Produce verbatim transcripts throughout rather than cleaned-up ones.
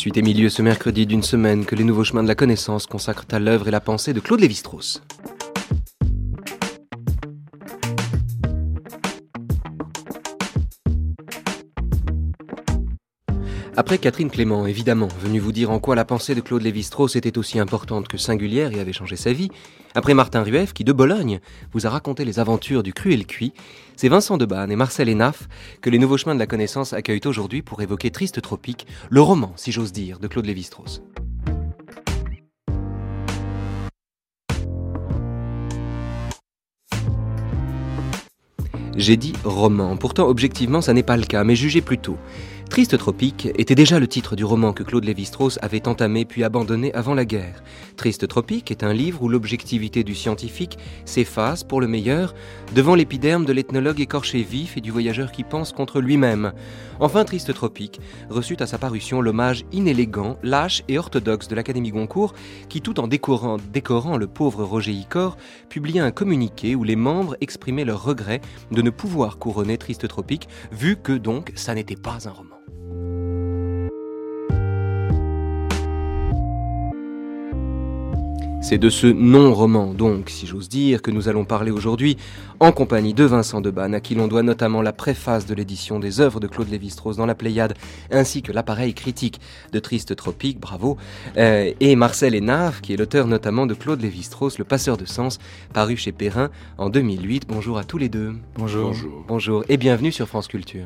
Suite et milieu ce mercredi d'une semaine que les nouveaux chemins de la connaissance consacrent à l'œuvre et la pensée de Claude Lévi-Strauss. Après Catherine Clément, évidemment, venue vous dire en quoi la pensée de Claude Lévi-Strauss était aussi importante que singulière et avait changé sa vie, après Martin Rueff, qui de Bologne vous a raconté les aventures du cru et le cuit, c'est Vincent Debanne et Marcel Hénaff que les nouveaux chemins de la connaissance accueillent aujourd'hui pour évoquer Triste Tropique, le roman, si j'ose dire, de Claude Lévi-Strauss. J'ai dit roman, pourtant objectivement ça n'est pas le cas, mais jugez plutôt. Triste Tropique était déjà le titre du roman que Claude Lévi-Strauss avait entamé puis abandonné avant la guerre. Triste Tropique est un livre où l'objectivité du scientifique s'efface, pour le meilleur, devant l'épiderme de l'ethnologue écorché vif et du voyageur qui pense contre lui-même. Enfin, Triste Tropique reçut à sa parution l'hommage inélégant, lâche et orthodoxe de l'Académie Goncourt, qui tout en décorant, décorant le pauvre Roger Icor, publia un communiqué où les membres exprimaient leur regret de ne pouvoir couronner Triste Tropique, vu que donc ça n'était pas un roman. C'est de ce non-roman, donc, si j'ose dire, que nous allons parler aujourd'hui, en compagnie de Vincent Debanne, à qui l'on doit notamment la préface de l'édition des œuvres de Claude Lévi-Strauss dans la Pléiade, ainsi que l'appareil critique de Triste Tropique, bravo, euh, et Marcel Hénaff, qui est l'auteur notamment de Claude Lévi-Strauss, Le Passeur de Sens, paru chez Perrin en deux mille huit. Bonjour à tous les deux. Bonjour. Bonjour. Bonjour, et bienvenue sur France Culture.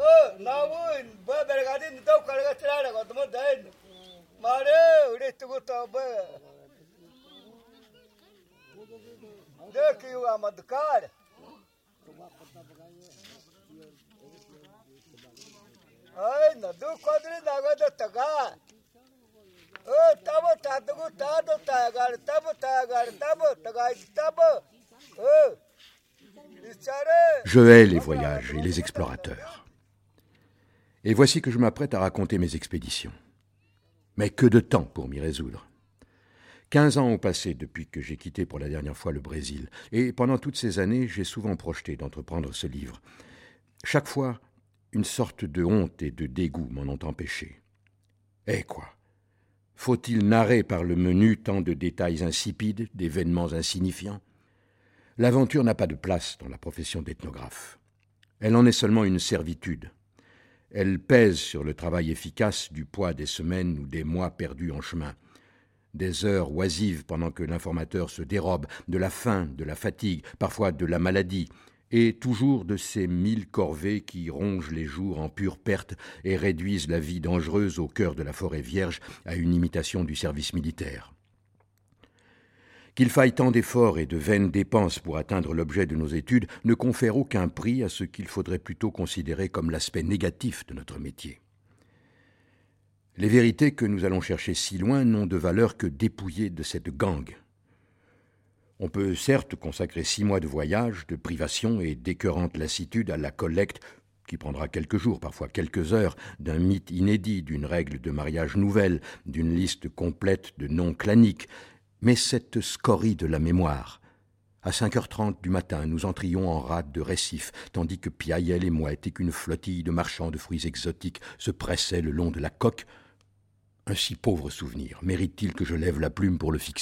Je hais les voyages et les explorateurs. Et voici que je m'apprête à raconter mes expéditions. Mais que de temps pour m'y résoudre. Quinze ans ont passé depuis que j'ai quitté pour la dernière fois le Brésil, et pendant toutes ces années, j'ai souvent projeté d'entreprendre ce livre. Chaque fois, une sorte de honte et de dégoût m'en ont empêché. Eh quoi ? Faut-il narrer par le menu tant de détails insipides, d'événements insignifiants ? L'aventure n'a pas de place dans la profession d'ethnographe. Elle en est seulement une servitude. Elle pèse sur le travail efficace du poids des semaines ou des mois perdus en chemin. Des heures oisives pendant que l'informateur se dérobe de la faim, de la fatigue, parfois de la maladie, et toujours de ces mille corvées qui rongent les jours en pure perte et réduisent la vie dangereuse au cœur de la forêt vierge à une imitation du service militaire. Qu'il faille tant d'efforts et de vaines dépenses pour atteindre l'objet de nos études ne confère aucun prix à ce qu'il faudrait plutôt considérer comme l'aspect négatif de notre métier. Les vérités que nous allons chercher si loin n'ont de valeur que dépouillées de cette gangue. On peut certes consacrer six mois de voyage, de privation et d'écœurante lassitude à la collecte, qui prendra quelques jours, parfois quelques heures, d'un mythe inédit, d'une règle de mariage nouvelle, d'une liste complète de noms claniques, mais cette scorie de la mémoire. À cinq heures trente du matin, nous entrions en rade de récifs, tandis que Piaillel et Mouette et qu'une flottille de marchands de fruits exotiques se pressaient le long de la coque. Un si pauvre souvenir, mérite-t-il que je lève la plume pour le fixer ?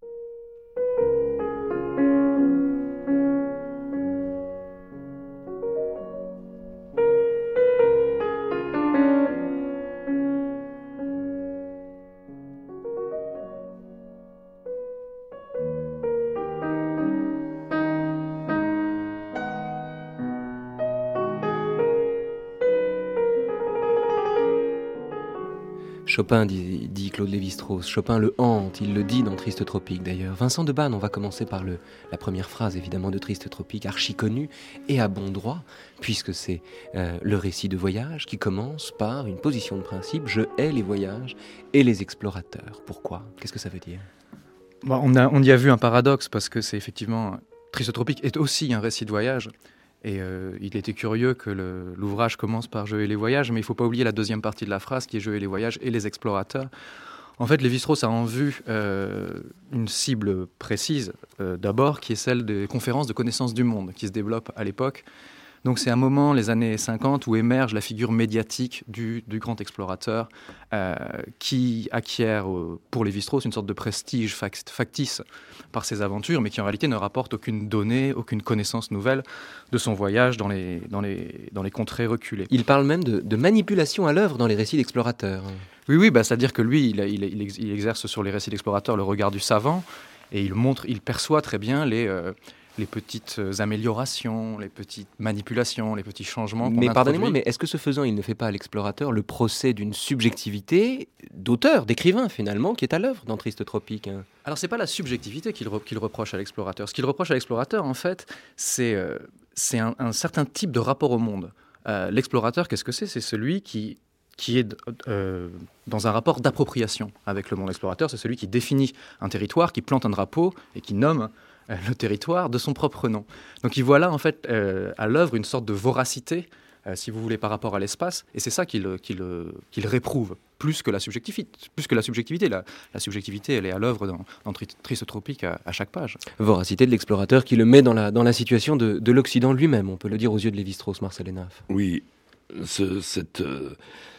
Chopin, dit, dit Claude Lévi-Strauss. Chopin le hante, il le dit dans Triste Tropique d'ailleurs. Vincent Debanne, on va commencer par le, la première phrase évidemment de Triste Tropique, archi connue et à bon droit, puisque c'est euh, le récit de voyage qui commence par une position de principe. Je hais les voyages et les explorateurs. Pourquoi ? Qu'est-ce que ça veut dire ? Bon, on, a, on y a vu un paradoxe parce que c'est effectivement... Triste Tropique est aussi un récit de voyage. Et euh, il était curieux que le, l'ouvrage commence par « Je hais les voyages », mais il ne faut pas oublier la deuxième partie de la phrase qui est « Je hais les voyages et les explorateurs ». En fait, Lévi-Strauss a en vue euh, une cible précise, euh, d'abord, qui est celle des conférences de connaissance du monde, qui se développent à l'époque Donc c'est un moment, les années cinquante, où émerge la figure médiatique du, du grand explorateur euh, qui acquiert euh, pour Lévi-Strauss une sorte de prestige factice par ses aventures, mais qui en réalité ne rapporte aucune donnée, aucune connaissance nouvelle de son voyage dans les, dans les, dans les contrées reculées. Il parle même de, de manipulation à l'œuvre dans les récits d'explorateurs. Oui, oui, bah, c'est-à-dire que lui, il, il, il, il exerce sur les récits d'explorateurs le regard du savant, et il montre, il perçoit très bien les... Euh, les petites améliorations, les petites manipulations, les petits changements qu'on Mais introduit. Pardonnez-moi, mais est-ce que ce faisant, il ne fait pas à l'explorateur le procès d'une subjectivité d'auteur, d'écrivain finalement, qui est à l'œuvre dans Triste Tropique, hein? Alors c'est pas la subjectivité qu'il, re, qu'il reproche à l'explorateur. Ce qu'il reproche à l'explorateur, en fait, c'est, euh, c'est un, un certain type de rapport au monde. Euh, l'explorateur, qu'est-ce que c'est ? C'est celui qui... qui est euh, dans un rapport d'appropriation avec le monde. L'explorateur, c'est celui qui définit un territoire, qui plante un drapeau et qui nomme euh, le territoire de son propre nom. Donc il voit là, en fait, euh, à l'œuvre une sorte de voracité, euh, si vous voulez, par rapport à l'espace, et c'est ça qu'il, qu'il, qu'il réprouve, plus que la subjectivité. Plus que la subjectivité, la, la subjectivité, elle est à l'œuvre dans, dans Triste Tropique à, à chaque page. Voracité de l'explorateur qui le met dans la, dans la situation de, de l'Occident lui-même, on peut le dire aux yeux de Lévi-Strauss, Marcel Hénaff. Oui, ce, cette... Euh...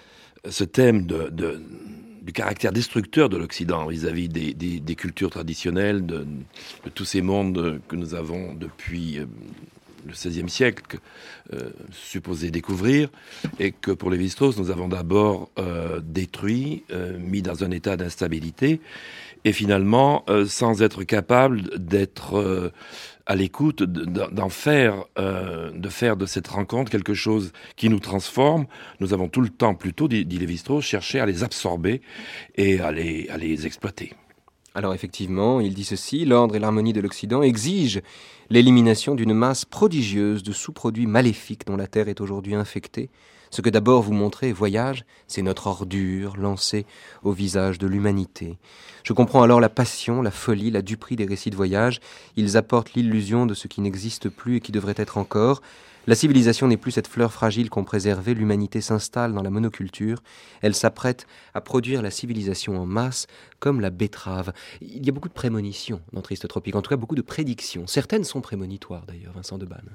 ce thème de, de, du caractère destructeur de l'Occident vis-à-vis des, des, des cultures traditionnelles, de, de tous ces mondes que nous avons depuis euh, le seizième siècle euh, supposé découvrir, et que pour Lévi-Strauss, nous avons d'abord euh, détruit, euh, mis dans un état d'instabilité, et finalement, euh, sans être capable d'être... Euh, à l'écoute, d'en faire, euh, de faire de cette rencontre quelque chose qui nous transforme. Nous avons tout le temps, plutôt, dit, dit Lévi-Strauss, cherché à les absorber et à les, à les exploiter. Alors effectivement, il dit ceci, l'ordre et l'harmonie de l'Occident exigent l'élimination d'une masse prodigieuse de sous-produits maléfiques dont la Terre est aujourd'hui infectée. Ce que d'abord vous montrez, voyage, c'est notre ordure lancée au visage de l'humanité. Je comprends alors la passion, la folie, la duperie des récits de voyage. Ils apportent l'illusion de ce qui n'existe plus et qui devrait être encore. La civilisation n'est plus cette fleur fragile qu'on préservait, l'humanité s'installe dans la monoculture. Elle s'apprête à produire la civilisation en masse, comme la betterave. Il y a beaucoup de prémonitions dans Triste Tropique, en tout cas beaucoup de prédictions. Certaines sont prémonitoires d'ailleurs, Vincent de Banne.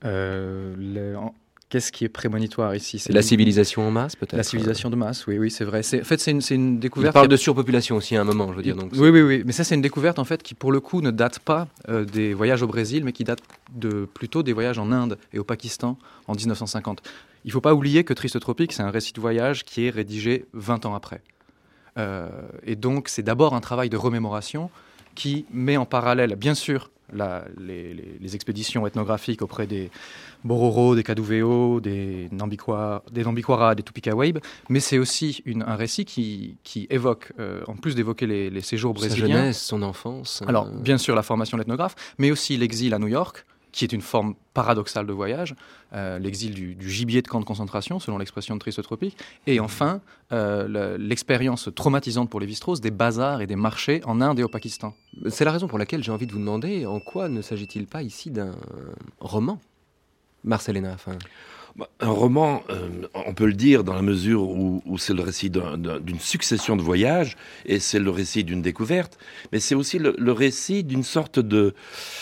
Euh, les... Qu'est-ce qui est prémonitoire ici ? C'est la une... civilisation en masse, peut-être ? La civilisation de masse, oui, oui, c'est vrai. C'est... En fait, c'est une, c'est une découverte... Il parle a... de surpopulation aussi à un moment, je veux dire. Donc oui, oui, oui. Mais ça, c'est une découverte, en fait, qui, pour le coup, ne date pas euh, des voyages au Brésil, mais qui date de, plutôt des voyages en Inde et au Pakistan en dix-neuf cent cinquante. Il ne faut pas oublier que Triste Tropique, c'est un récit de voyage qui est rédigé vingt ans après. Euh, et donc, c'est d'abord un travail de remémoration qui met en parallèle, bien sûr, La, les, les, les expéditions ethnographiques auprès des Bororo, des Kaduveo, des Nambiquara, des, Nambiquara, des Tupicaweb, mais c'est aussi une, un récit qui, qui évoque, euh, en plus d'évoquer les, les séjours brésiliens... Sa jeunesse, son enfance... Alors, euh... bien sûr, la formation de l'ethnographe, mais aussi l'exil à New York, qui est une forme paradoxale de voyage, euh, l'exil du, du gibier de camp de concentration, selon l'expression de Triste Tropique, et enfin, euh, le, l'expérience traumatisante pour Lévi-Strauss des bazars et des marchés en Inde et au Pakistan. C'est la raison pour laquelle j'ai envie de vous demander en quoi ne s'agit-il pas ici d'un roman, Marcel Hénaff, hein. Un roman, euh, on peut le dire dans la mesure où, où c'est le récit d'un, d'un, d'une succession de voyages, et c'est le récit d'une découverte, mais c'est aussi le, le récit d'une sorte de...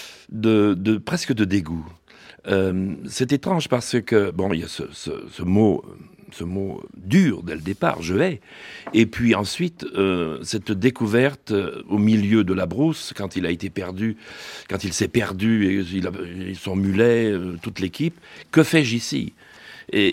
De, de, presque de dégoût. Euh, c'est étrange parce que, bon, il y a ce, ce, ce, mot, ce mot dur dès le départ, je hais, et puis ensuite, euh, cette découverte euh, au milieu de la brousse, quand il a été perdu, quand il s'est perdu, et il a, son mulet, euh, toute l'équipe, que fais-je ici ? Et,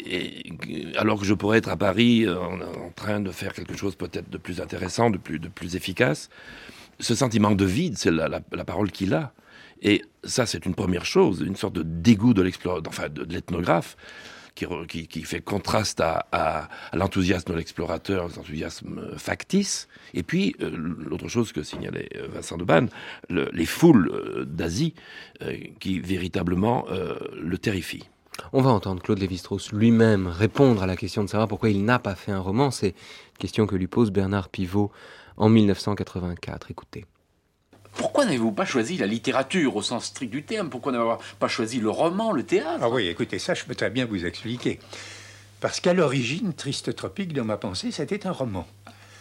et alors que je pourrais être à Paris en, en train de faire quelque chose peut-être de plus intéressant, de plus, de plus efficace, ce sentiment de vide, c'est la, la, la parole qu'il a. Et ça, c'est une première chose, une sorte de dégoût de, enfin, de, de l'ethnographe qui, qui, qui fait contraste à, à, à l'enthousiasme de l'explorateur, l'enthousiasme factice. Et puis, euh, l'autre chose que signalait Vincent de Banne, le, les foules euh, d'Asie euh, qui véritablement euh, le terrifient. On va entendre Claude Lévi-Strauss lui-même répondre à la question de savoir pourquoi il n'a pas fait un roman. C'est une question que lui pose Bernard Pivot en dix-neuf cent quatre-vingt-quatre. Écoutez. Pourquoi n'avez-vous pas choisi la littérature au sens strict du terme ? Pourquoi n'avez-vous pas choisi le roman, le théâtre ? Ah oui, écoutez, ça, je peux très bien vous expliquer. Parce qu'à l'origine, Triste Tropique, dans ma pensée, c'était un roman.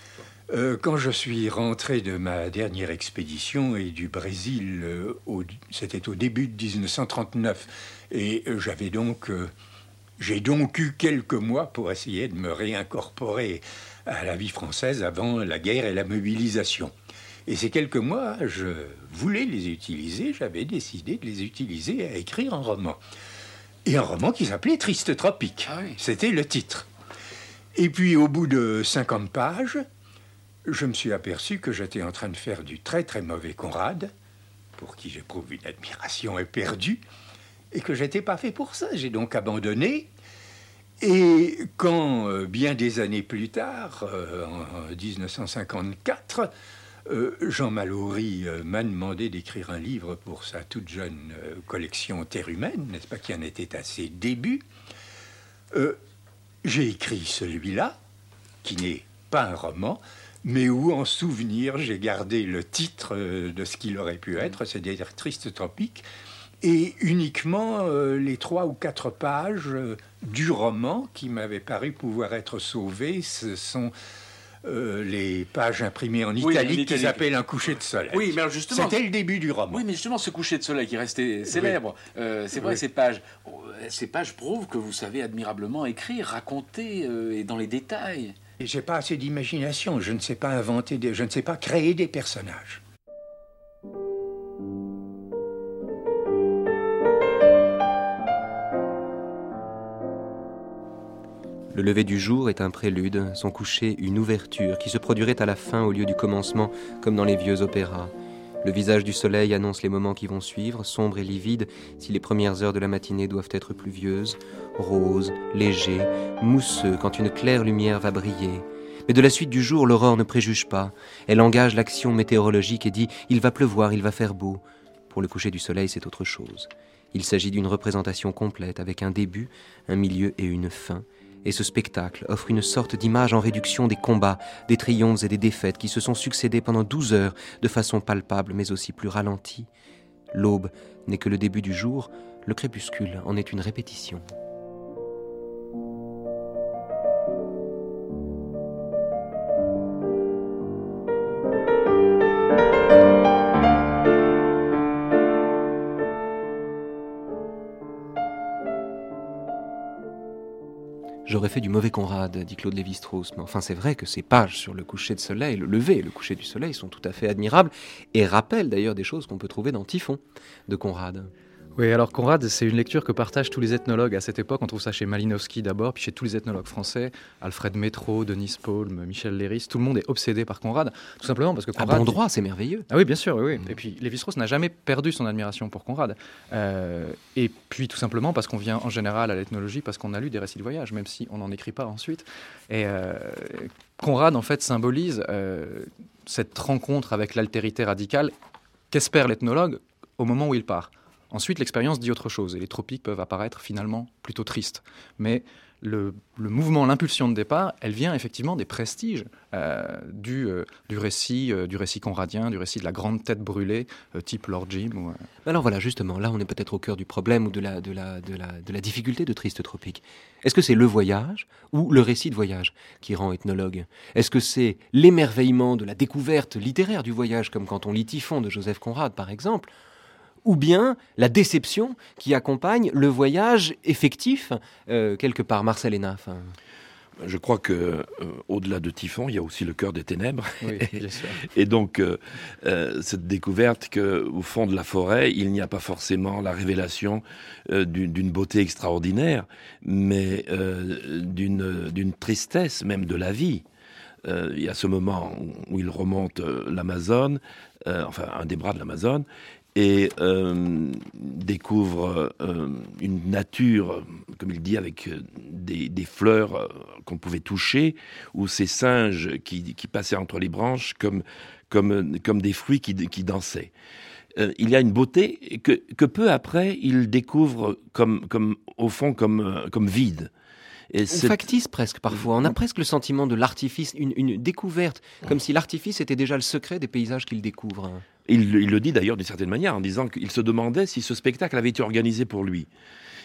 Euh, quand je suis rentré de ma dernière expédition et du Brésil, euh, au, c'était au début de dix-neuf cent trente-neuf, et euh, j'avais donc, euh, j'ai donc eu quelques mois pour essayer de me réincorporer à la vie française avant la guerre et la mobilisation. Et ces quelques mois, je voulais les utiliser, j'avais décidé de les utiliser à écrire un roman. Et un roman qui s'appelait Triste Tropique. Ah oui. C'était le titre. Et puis, au bout de cinquante pages, je me suis aperçu que j'étais en train de faire du très très mauvais Conrad, pour qui j'éprouve une admiration éperdue, et que j'étais pas fait pour ça. J'ai donc abandonné. Et quand, euh, bien des années plus tard, euh, en dix-neuf cent cinquante-quatre, euh, Jean Mallory euh, m'a demandé d'écrire un livre pour sa toute jeune euh, collection Terre humaine, n'est-ce pas, qui en était à ses débuts, euh, j'ai écrit celui-là, qui n'est pas un roman, mais où, en souvenir, j'ai gardé le titre euh, de ce qu'il aurait pu être, c'est-à-dire Triste Tropique, et uniquement euh, les trois ou quatre pages euh, du roman qui m'avaient paru pouvoir être sauvées, ce sont euh, les pages imprimées en Oui, italique en qui s'appellent Un coucher de soleil. Oui, mais alors justement... C'était le début du roman. Oui, mais justement, ce coucher de soleil qui restait célèbre, oui. euh, c'est vrai, oui. ces pages, ces pages prouvent que vous savez admirablement écrire, raconter, euh, et dans les détails. Et j'ai pas assez d'imagination, je ne sais pas inventer, des, je ne sais pas créer des personnages. Le lever du jour est un prélude, son coucher une ouverture qui se produirait à la fin au lieu du commencement, comme dans les vieux opéras. Le visage du soleil annonce les moments qui vont suivre, sombre et livide, si les premières heures de la matinée doivent être pluvieuses, rose, léger, mousseux quand une claire lumière va briller. Mais de la suite du jour, l'aurore ne préjuge pas. Elle engage l'action météorologique et dit « il va pleuvoir, il va faire beau ». Pour le coucher du soleil, c'est autre chose. Il s'agit d'une représentation complète avec un début, un milieu et une fin. Et ce spectacle offre une sorte d'image en réduction des combats, des triomphes et des défaites qui se sont succédés pendant douze heures de façon palpable mais aussi plus ralentie. L'aube n'est que le début du jour, le crépuscule en est une répétition. J'aurais fait du mauvais Conrad, dit Claude Lévi-Strauss, mais enfin c'est vrai que ces pages sur le coucher de soleil, le lever et le coucher du soleil sont tout à fait admirables et rappellent d'ailleurs des choses qu'on peut trouver dans Typhon de Conrad. Oui, alors Conrad, c'est une lecture que partagent tous les ethnologues à cette époque. On trouve ça chez Malinowski d'abord, puis chez tous les ethnologues français, Alfred Métro, Denis Paulme, Michel Léris, tout le monde est obsédé par Conrad, tout simplement parce que Conrad... À bon droit, c'est merveilleux. Ah oui, bien sûr, oui, oui. Mmh. Et puis Lévi-Strauss n'a jamais perdu son admiration pour Conrad. Euh, et puis tout simplement parce qu'on vient en général à l'ethnologie, parce qu'on a lu des récits de voyage, même si on n'en écrit pas ensuite. Et euh, Conrad, en fait, symbolise euh, cette rencontre avec l'altérité radicale qu'espère l'ethnologue au moment où il part. Ensuite, l'expérience dit autre chose, et les tropiques peuvent apparaître finalement plutôt tristes. Mais le, le mouvement, l'impulsion de départ, elle vient effectivement des prestiges euh, du, euh, du, récit, euh, du récit conradien, du récit de la grande tête brûlée, euh, type Lord Jim. Ou, euh... Alors voilà, justement, là on est peut-être au cœur du problème ou de la, de la, de la, de la difficulté de Triste Tropique. Est-ce que c'est le voyage ou le récit de voyage qui rend ethnologue ? Est-ce que c'est l'émerveillement de la découverte littéraire du voyage, comme quand on lit Typhon de Joseph Conrad par exemple ? Ou bien la déception qui accompagne le voyage effectif, euh, quelque part, Marcel Hénin. Fin... Je crois que euh, au-delà de Typhon, il y a aussi le cœur des ténèbres. Oui, bien sûr. Et donc euh, euh, cette découverte qu'au fond de la forêt, il n'y a pas forcément la révélation euh, d'une, d'une beauté extraordinaire, mais euh, d'une, d'une tristesse même de la vie. Euh, il y a ce moment où il remonte euh, l'Amazone, euh, enfin un des bras de l'Amazone, et euh, découvre euh, une nature, comme il dit, avec des, des fleurs euh, qu'on pouvait toucher, ou ces singes qui, qui passaient entre les branches comme, comme, comme des fruits qui, qui dansaient. Euh, il y a une beauté que, que peu après, il découvre comme, comme, au fond comme, comme vide. Et Ou cette... factice presque parfois. On a presque le sentiment de l'artifice, une, une découverte, comme si l'artifice était déjà le secret des paysages qu'il découvre. Il, il le dit d'ailleurs d'une certaine manière en disant qu'il se demandait si ce spectacle avait été organisé pour lui.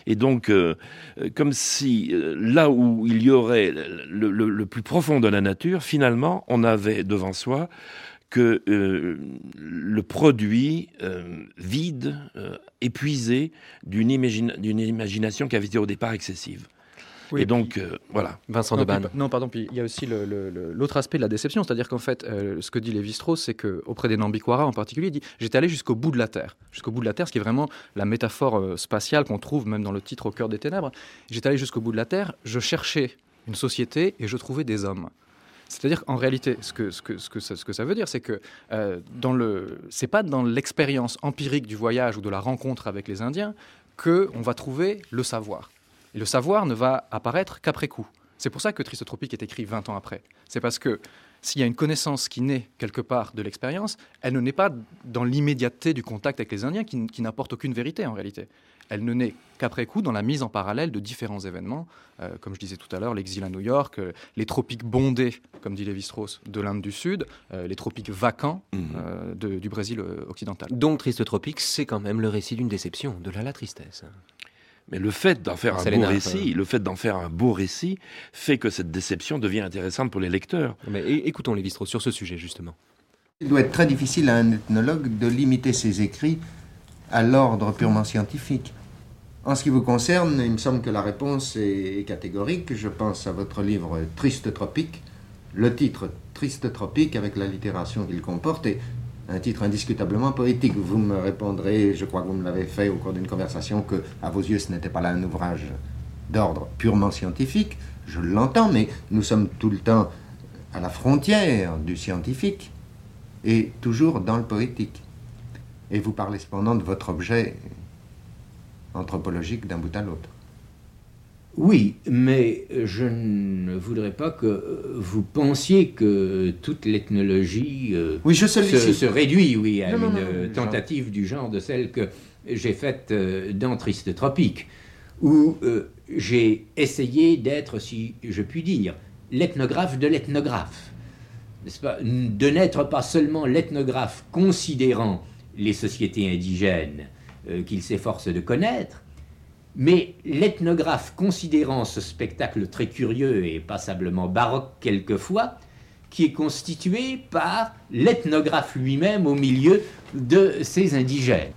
Et donc, euh, comme si euh, là où il y aurait le, le, le plus profond de la nature, finalement, on avait devant soi que euh, le produit euh, vide, euh, épuisé d'une, imagine, d'une imagination qui avait été au départ excessive. Oui, et donc, puis, euh, voilà. Vincent non, Debanne. puis, non, pardon, puis il y a aussi le, le, le, l'autre aspect de la déception, c'est-à-dire qu'en fait, euh, ce que dit Lévi-Strauss, c'est qu'auprès des Nambiquara en particulier, il dit « J'étais allé jusqu'au bout de la Terre ». Jusqu'au bout de la Terre, ce qui est vraiment la métaphore euh, spatiale qu'on trouve même dans le titre « Au cœur des ténèbres ». J'étais allé jusqu'au bout de la Terre, je cherchais une société et je trouvais des hommes. C'est-à-dire qu'en réalité, ce que, ce que, ce que, ça, ce que ça veut dire, c'est que euh, dans le, c'est pas dans l'expérience empirique du voyage ou de la rencontre avec les Indiens qu'on va trouver le savoir. Et le savoir ne va apparaître qu'après coup. C'est pour ça que Triste Tropique est écrit vingt ans après. C'est parce que s'il y a une connaissance qui naît quelque part de l'expérience, elle ne naît pas dans l'immédiateté du contact avec les Indiens qui, qui n'apporte aucune vérité en réalité. Elle ne naît qu'après coup dans la mise en parallèle de différents événements, euh, comme je disais tout à l'heure, l'exil à New York, euh, les tropiques bondés, comme dit Lévi-Strauss, de l'Inde du Sud, euh, les tropiques vacants mmh. euh, de, du Brésil euh, occidental. Donc Triste Tropique, c'est quand même le récit d'une déception, de là la tristesse. Mais le fait d'en faire un beau récit, le fait d'en faire un beau récit, fait que cette déception devient intéressante pour les lecteurs. Mais écoutons Lévi-Strauss sur ce sujet justement. Il doit être très difficile à un ethnologue de limiter ses écrits à l'ordre purement scientifique. En ce qui vous concerne, il me semble que la réponse est catégorique. Je pense à votre livre Triste Tropique, le titre Triste Tropique avec l'allitération qu'il comporte est un titre indiscutablement poétique. Vous me répondrez, je crois que vous me l'avez fait au cours d'une conversation, que à vos yeux ce n'était pas là un ouvrage d'ordre purement scientifique. Je l'entends, mais nous sommes tout le temps à la frontière du scientifique et toujours dans le poétique. Et vous parlez cependant de votre objet anthropologique d'un bout à l'autre. Oui, mais je ne voudrais pas que vous pensiez que toute l'ethnologie euh, oui, je se, se réduit oui, à non, une non, non, tentative genre. du genre de celle que j'ai faite euh, dans Triste Tropique, où euh, j'ai essayé d'être, si je puis dire, l'ethnographe de l'ethnographe. N'est-ce pas ? De n'être pas seulement l'ethnographe considérant les sociétés indigènes euh, qu'il s'efforce de connaître, mais l'ethnographe considérant ce spectacle très curieux et passablement baroque quelquefois, qui est constitué par l'ethnographe lui-même au milieu de ces indigènes.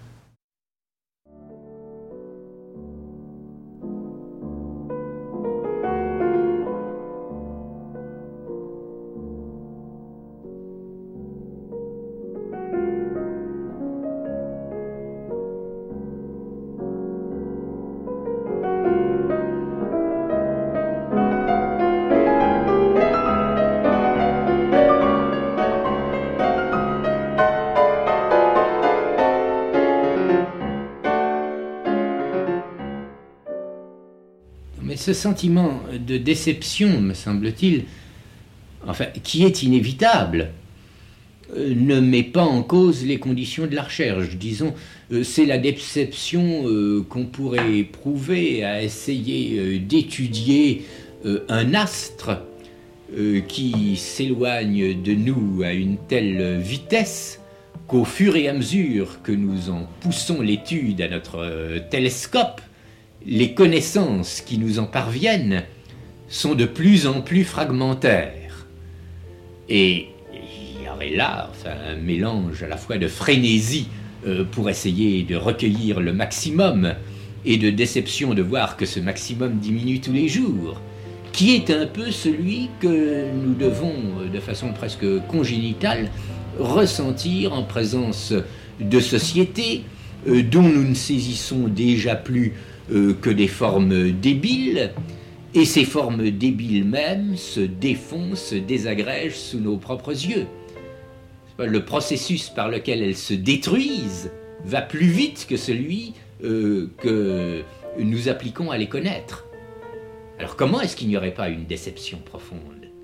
Ce sentiment de déception, me semble-t-il, enfin, qui est inévitable, euh, ne met pas en cause les conditions de la recherche. Disons, euh, c'est la déception euh, qu'on pourrait éprouver à essayer euh, d'étudier euh, un astre euh, qui s'éloigne de nous à une telle vitesse qu'au fur et à mesure que nous en poussons l'étude à notre euh, télescope, les connaissances qui nous en parviennent sont de plus en plus fragmentaires. Et il y aurait là enfin, un mélange à la fois de frénésie euh, pour essayer de recueillir le maximum et de déception de voir que ce maximum diminue tous les jours, qui est un peu celui que nous devons, de façon presque congénitale, ressentir en présence de sociétés euh, dont nous ne saisissons déjà plus Euh, que des formes débiles, et ces formes débiles même se défont, se désagrègent sous nos propres yeux. Le processus par lequel elles se détruisent va plus vite que celui euh, que nous appliquons à les connaître. Alors comment est-ce qu'il n'y aurait pas une déception profonde ?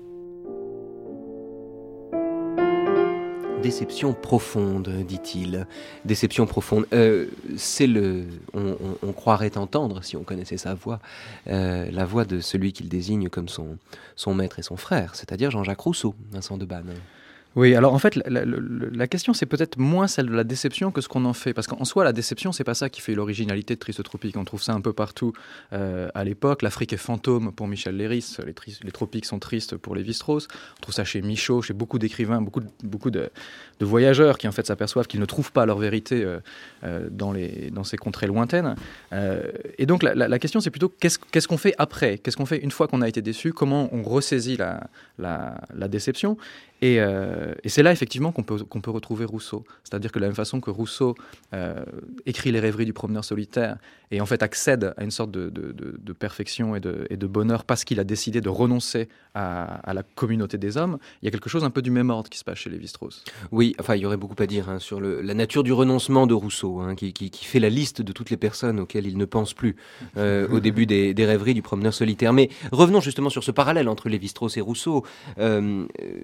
Déception profonde, dit-il. Déception profonde. Euh, c'est le. On, on, on croirait entendre, si on connaissait sa voix, euh, la voix de celui qu'il désigne comme son, son maître et son frère, c'est-à-dire Jean-Jacques Rousseau, Vincent Debanne. Oui, alors en fait, la, la, la question, c'est peut-être moins celle de la déception que ce qu'on en fait. Parce qu'en soi, la déception, c'est pas ça qui fait l'originalité de Triste Tropique. On trouve ça un peu partout euh, à l'époque. L'Afrique est fantôme pour Michel Leiris. Les, tri- les tropiques sont tristes pour Lévi-Strauss. On trouve ça chez Michaud, chez beaucoup d'écrivains, beaucoup, de, beaucoup de, de voyageurs qui en fait s'aperçoivent qu'ils ne trouvent pas leur vérité euh, euh, dans, les, dans ces contrées lointaines. Euh, et donc, la, la, la question, c'est plutôt qu'est-ce, qu'est-ce qu'on fait après ? Qu'est-ce qu'on fait une fois qu'on a été déçu ? Comment on ressaisit la, la, la déception ? Et, euh, et c'est là, effectivement, qu'on peut, qu'on peut retrouver Rousseau. C'est-à-dire que de la même façon que Rousseau euh, écrit les rêveries du promeneur solitaire et en fait accède à une sorte de, de, de, de perfection et de, et de bonheur parce qu'il a décidé de renoncer à, à la communauté des hommes, il y a quelque chose un peu du même ordre qui se passe chez Lévi-Strauss. Oui, enfin, il y aurait beaucoup à dire hein, sur le, la nature du renoncement de Rousseau, hein, qui, qui, qui fait la liste de toutes les personnes auxquelles il ne pense plus euh, au début des, des rêveries du promeneur solitaire. Mais revenons justement sur ce parallèle entre Lévi-Strauss et Rousseau. Euh,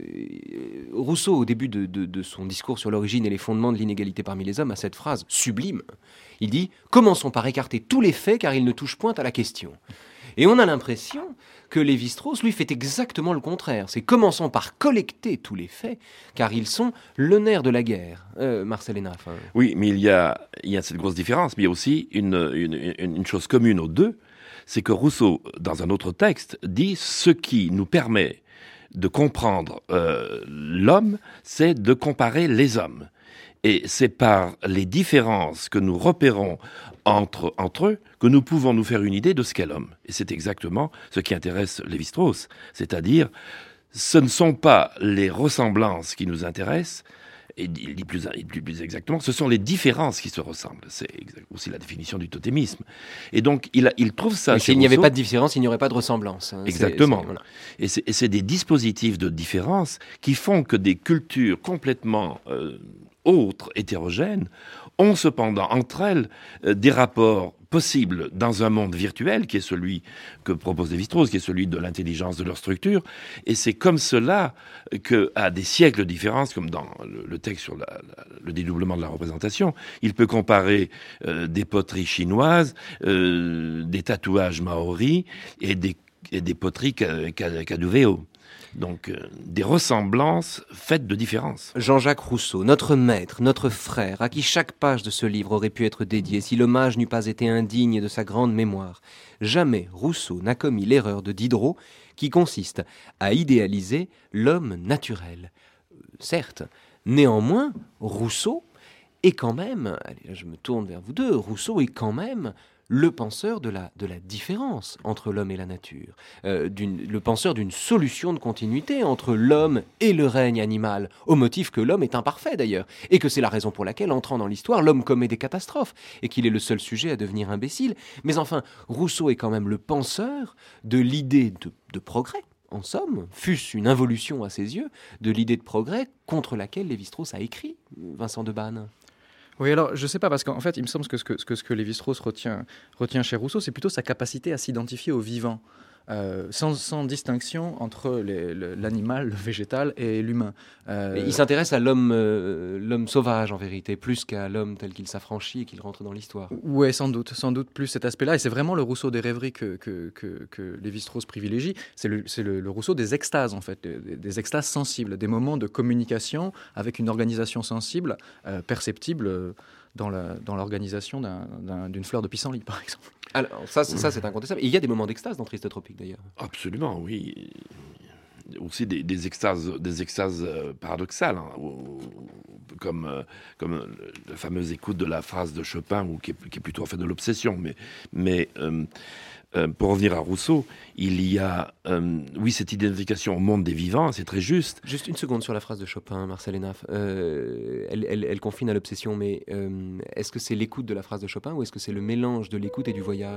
Rousseau, au début de, de, de son discours sur l'origine et les fondements de l'inégalité parmi les hommes, a cette phrase sublime. Il dit « Commençons par écarter tous les faits, car ils ne touchent point à la question. » Et on a l'impression que Lévi-Strauss, lui, fait exactement le contraire. C'est « Commençons par collecter tous les faits, car ils sont le nerf de la guerre. Euh, » Marcel Hénaff. Hein. Oui, mais il y a, il y a cette grosse différence, mais il y a aussi une, une, une chose commune aux deux, c'est que Rousseau, dans un autre texte, dit « Ce qui nous permet de comprendre euh, l'homme, c'est de comparer les hommes. Et c'est par les différences que nous repérons entre, entre eux que nous pouvons nous faire une idée de ce qu'est l'homme. Et c'est exactement ce qui intéresse Lévi-Strauss. C'est-à-dire, ce ne sont pas les ressemblances qui nous intéressent, et il dit plus, plus, plus exactement, ce sont les différences qui se ressemblent. C'est aussi la définition du totémisme. Et donc, il, a, il trouve ça... Et s'il n'y avait pas de différence, il n'y aurait pas de ressemblance. Hein. Exactement. C'est, c'est, voilà. Et, c'est, et c'est des dispositifs de différence qui font que des cultures complètement euh, autres, hétérogènes, ont cependant entre elles euh, des rapports possible dans un monde virtuel qui est celui que propose Lévi-Strauss, qui est celui de l'intelligence de leur structure. Et c'est comme cela qu'à des siècles de différence, comme dans le, le texte sur la, la, le dédoublement de la représentation, il peut comparer euh, des poteries chinoises, euh, des tatouages maoris et des, et des poteries Caduvéo. Donc, euh, des ressemblances faites de différences. Jean-Jacques Rousseau, notre maître, notre frère, à qui chaque page de ce livre aurait pu être dédiée si l'hommage n'eût pas été indigne de sa grande mémoire. Jamais Rousseau n'a commis l'erreur de Diderot, qui consiste à idéaliser l'homme naturel. Euh, certes, néanmoins, Rousseau est quand même, allez, là je me tourne vers vous deux, Rousseau est quand même le penseur de la, de la différence entre l'homme et la nature, euh, d'une, le penseur d'une solution de continuité entre l'homme et le règne animal, au motif que l'homme est imparfait d'ailleurs, et que c'est la raison pour laquelle, entrant dans l'histoire, l'homme commet des catastrophes, et qu'il est le seul sujet à devenir imbécile. Mais enfin, Rousseau est quand même le penseur de l'idée de, de progrès, en somme, fût-ce une involution à ses yeux, de l'idée de progrès contre laquelle Lévi-Strauss a écrit, Vincent de Banne. Oui, alors je ne sais pas, parce qu'en fait, il me semble que ce que, ce que, ce que Lévi-Strauss retient, retient chez Rousseau, c'est plutôt sa capacité à s'identifier au vivant, euh, sans, sans distinction entre les, le, l'animal, le végétal et l'humain. Euh... Il s'intéresse à l'homme, euh, l'homme sauvage, en vérité, plus qu'à l'homme tel qu'il s'affranchit et qu'il rentre dans l'histoire. Oui, sans doute, sans doute plus cet aspect-là. Et c'est vraiment le Rousseau des rêveries que, que, que, que Lévi-Strauss privilégie. C'est, le, c'est le, le Rousseau des extases, en fait, des, des extases sensibles, des moments de communication avec une organisation sensible, euh, perceptible, euh, Dans, la, dans l'organisation d'un, d'un, d'une fleur de pissenlit, par exemple. Alors, ça, ça c'est incontestable. Et il y a des moments d'extase dans Triste Tropique, d'ailleurs. Absolument, oui. Il y a aussi des, des extases, des extases euh, paradoxales, hein, ou, comme, euh, comme la fameuse écoute de la phrase de Chopin, ou qui, est, qui est plutôt en fait de l'obsession. Mais, mais euh, euh, pour revenir à Rousseau, il y a, euh, oui, cette identification au monde des vivants, c'est très juste. Juste une seconde sur la phrase de Chopin, Marcel Hénaff. Euh, elle, elle, elle confine à l'obsession, mais euh, est-ce que c'est l'écoute de la phrase de Chopin ou est-ce que c'est le mélange de l'écoute et du voyage ?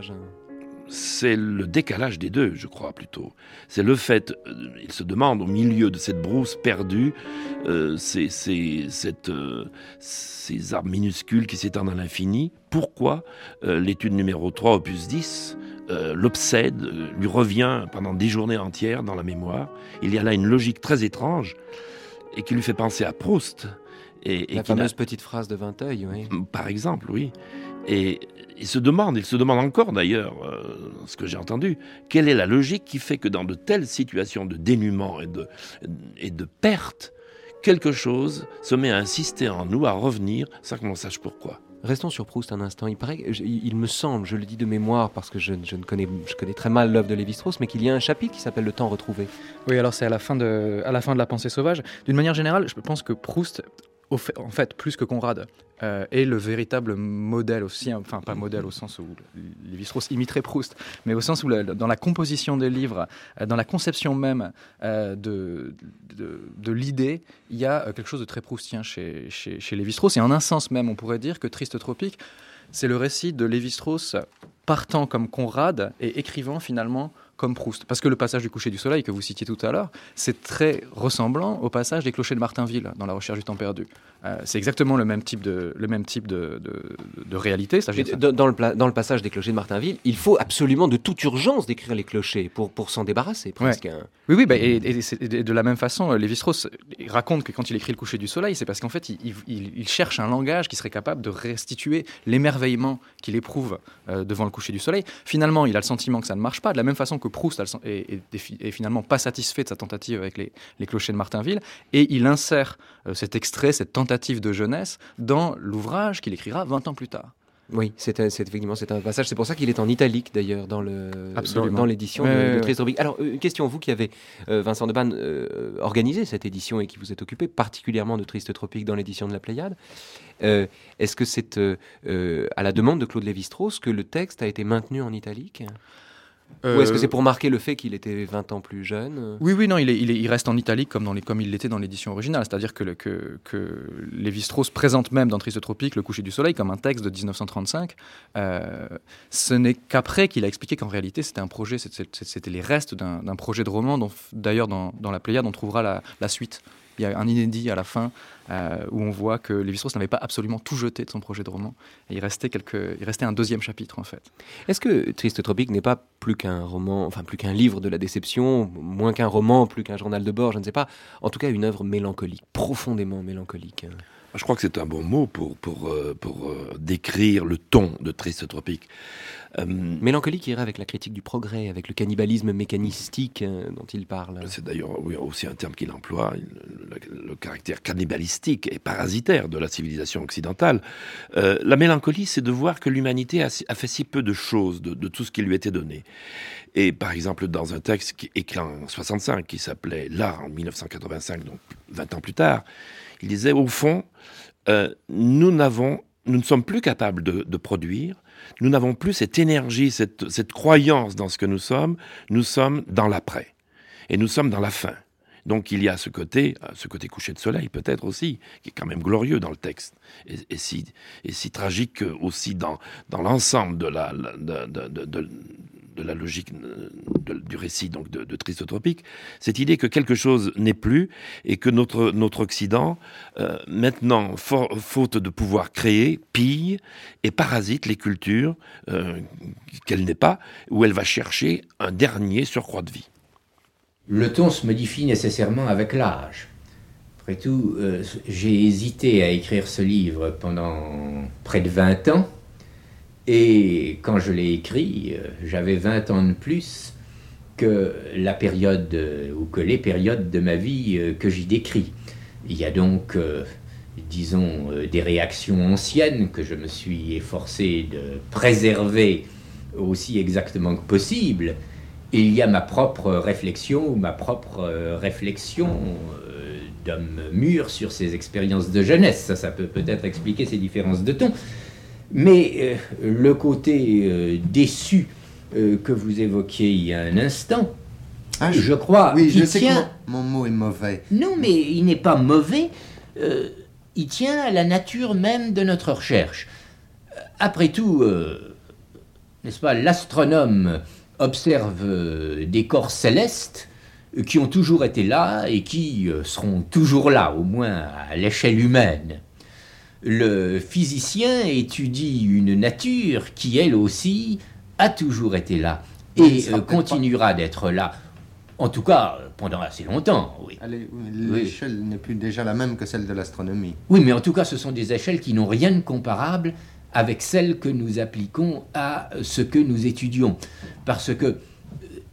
C'est le décalage des deux, je crois, plutôt. C'est le fait, euh, il se demande, au milieu de cette brousse perdue, euh, c'est, c'est, cette, euh, ces arbres minuscules qui s'étendent à l'infini, pourquoi euh, l'étude numéro trois, opus dix, Euh, l'obsède, euh, lui revient pendant des journées entières dans la mémoire. Il y a là une logique très étrange et qui lui fait penser à Proust. Et, et la qui fameuse petite phrase de Vinteuil, oui. Par exemple, oui. Et il se demande, il se demande encore d'ailleurs, euh, ce que j'ai entendu, quelle est la logique qui fait que dans de telles situations de dénuement et de, et de perte, quelque chose se met à insister en nous, à revenir, sans qu'on sache pourquoi. Restons sur Proust un instant. Il paraît, il me semble, je le dis de mémoire parce que je, je ne connais, je connais très mal l'œuvre de Lévi-Strauss, mais qu'il y a un chapitre qui s'appelle Le temps retrouvé. Oui, alors c'est à la fin de, à la fin de La pensée sauvage. D'une manière générale, je pense que Proust, au fait, en fait, plus que Conrad, euh, est le véritable modèle aussi, enfin pas modèle au sens où Lévi-Strauss imiterait Proust, mais au sens où la, dans la composition des livres, euh, dans la conception même euh, de, de, de l'idée, il y a quelque chose de très proustien chez, chez, chez Lévi-Strauss. Et en un sens même, on pourrait dire que Triste Tropique, c'est le récit de Lévi-Strauss partant comme Conrad et écrivant finalement comme Proust. Parce que le passage du coucher du soleil que vous citiez tout à l'heure, c'est très ressemblant au passage des clochers de Martinville dans La recherche du temps perdu. Euh, c'est exactement le même type de, le même type de, de, de réalité. Ça, dans, dans, le pla- dans le passage des clochers de Martinville, il faut absolument de toute urgence décrire les clochers pour, pour s'en débarrasser presque. Ouais. Oui, oui, bah, et, et, et de la même façon, Lévi-Strauss raconte que quand il écrit Le coucher du soleil, c'est parce qu'en fait, il, il, il cherche un langage qui serait capable de restituer l'émerveillement qu'il éprouve euh, devant le coucher du soleil. Finalement, il a le sentiment que ça ne marche pas, de la même façon que Proust est, est, est, est finalement pas satisfait de sa tentative avec les, les clochers de Martinville, et il insère euh, cet extrait, cette tentative de jeunesse dans l'ouvrage qu'il écrira vingt ans plus tard. Oui, c'est, c'est effectivement c'est un passage. C'est pour ça qu'il est en italique d'ailleurs dans, le, dans, dans l'édition ouais, de, ouais, de ouais. Triste Tropique. Alors, une question, vous qui avez, euh, Vincent de Banne, euh, organisé cette édition et qui vous êtes occupé particulièrement de Triste Tropique dans l'édition de la Pléiade, euh, est-ce que c'est euh, euh, à la demande de Claude Lévi-Strauss que le texte a été maintenu en italique ? Euh... Ou est-ce que c'est pour marquer le fait qu'il était vingt ans plus jeune ? Oui, oui, non, il, est, il, est, il reste en italique comme, dans les, comme il l'était dans l'édition originale. C'est-à-dire que, le, que, que Lévi-Strauss présente même dans Triste Tropique Le coucher du soleil comme un texte de dix-neuf cent trente-cinq. Euh, ce n'est qu'après qu'il a expliqué qu'en réalité c'était un projet, c'était, c'était les restes d'un, d'un projet de roman dont d'ailleurs dans, dans la Pléiade on trouvera la, la suite. Il y a un inédit à la fin euh, où on voit que Lévi-Strauss n'avait pas absolument tout jeté de son projet de roman. Et il restait, quelques, il restait un deuxième chapitre, en fait. Est-ce que Triste Tropique n'est pas plus qu'un roman, enfin plus qu'un livre de la déception, moins qu'un roman, plus qu'un journal de bord, je ne sais pas, en tout cas une œuvre mélancolique, profondément mélancolique ? Je crois que c'est un bon mot pour, pour, pour euh, décrire le ton de Triste Tropique. Euh, mélancolique irait avec la critique du progrès, avec le cannibalisme mécanistique euh, dont il parle. C'est d'ailleurs oui, aussi un terme qu'il emploie, le, le, le caractère cannibalistique et parasitaire de la civilisation occidentale. Euh, la mélancolie, c'est de voir que l'humanité a, a fait si peu de choses, de, de tout ce qui lui était donné. Et par exemple, dans un texte qui, écrit en soixante-cinq, qui s'appelait L'Art en dix-neuf cent quatre-vingt-cinq, donc vingt ans plus tard, il disait, au fond, euh, nous n'avons, nous ne sommes plus capables de, de produire, nous n'avons plus cette énergie, cette, cette croyance dans ce que nous sommes, nous sommes dans l'après. Et nous sommes dans la fin. Donc il y a ce côté, ce côté coucher de soleil peut-être aussi, qui est quand même glorieux dans le texte, et, et, si, et si tragique aussi dans, dans l'ensemble de la, de, de, de, de, de la logique de, du récit donc de, de Triste Tropique, cette idée que quelque chose n'est plus et que notre, notre Occident, euh, maintenant, for, faute de pouvoir créer, pille et parasite les cultures euh, qu'elle n'est pas, où elle va chercher un dernier surcroît de vie. Le ton se modifie nécessairement avec l'âge. Après tout, euh, j'ai hésité à écrire ce livre pendant près de vingt ans. Et quand je l'ai écrit, euh, j'avais vingt ans de plus que la période, euh, ou que les périodes de ma vie euh, que j'y décris. Il y a donc, euh, disons, euh, des réactions anciennes que je me suis efforcé de préserver aussi exactement que possible. Et il y a ma propre réflexion, ou ma propre euh, réflexion euh, d'homme mûr sur ses expériences de jeunesse. Ça, ça peut peut-être expliquer ces différences de ton. Mais euh, le côté euh, déçu euh, que vous évoquiez il y a un instant, ah, je, je crois oui, qu'il je sais tient... que mon, mon mot est mauvais. Non, mais il n'est pas mauvais. Euh, il tient à la nature même de notre recherche. Après tout, euh, n'est-ce pas, l'astronome observe euh, des corps célestes euh, qui ont toujours été là et qui euh, seront toujours là, au moins à l'échelle humaine. Le physicien étudie une nature qui, elle aussi, a toujours été là et euh, continuera pas... d'être là, en tout cas pendant assez longtemps. Oui. Allez, l'échelle oui. n'est plus déjà la même que celle de l'astronomie. Oui, mais en tout cas, ce sont des échelles qui n'ont rien de comparable avec celles que nous appliquons à ce que nous étudions. Parce que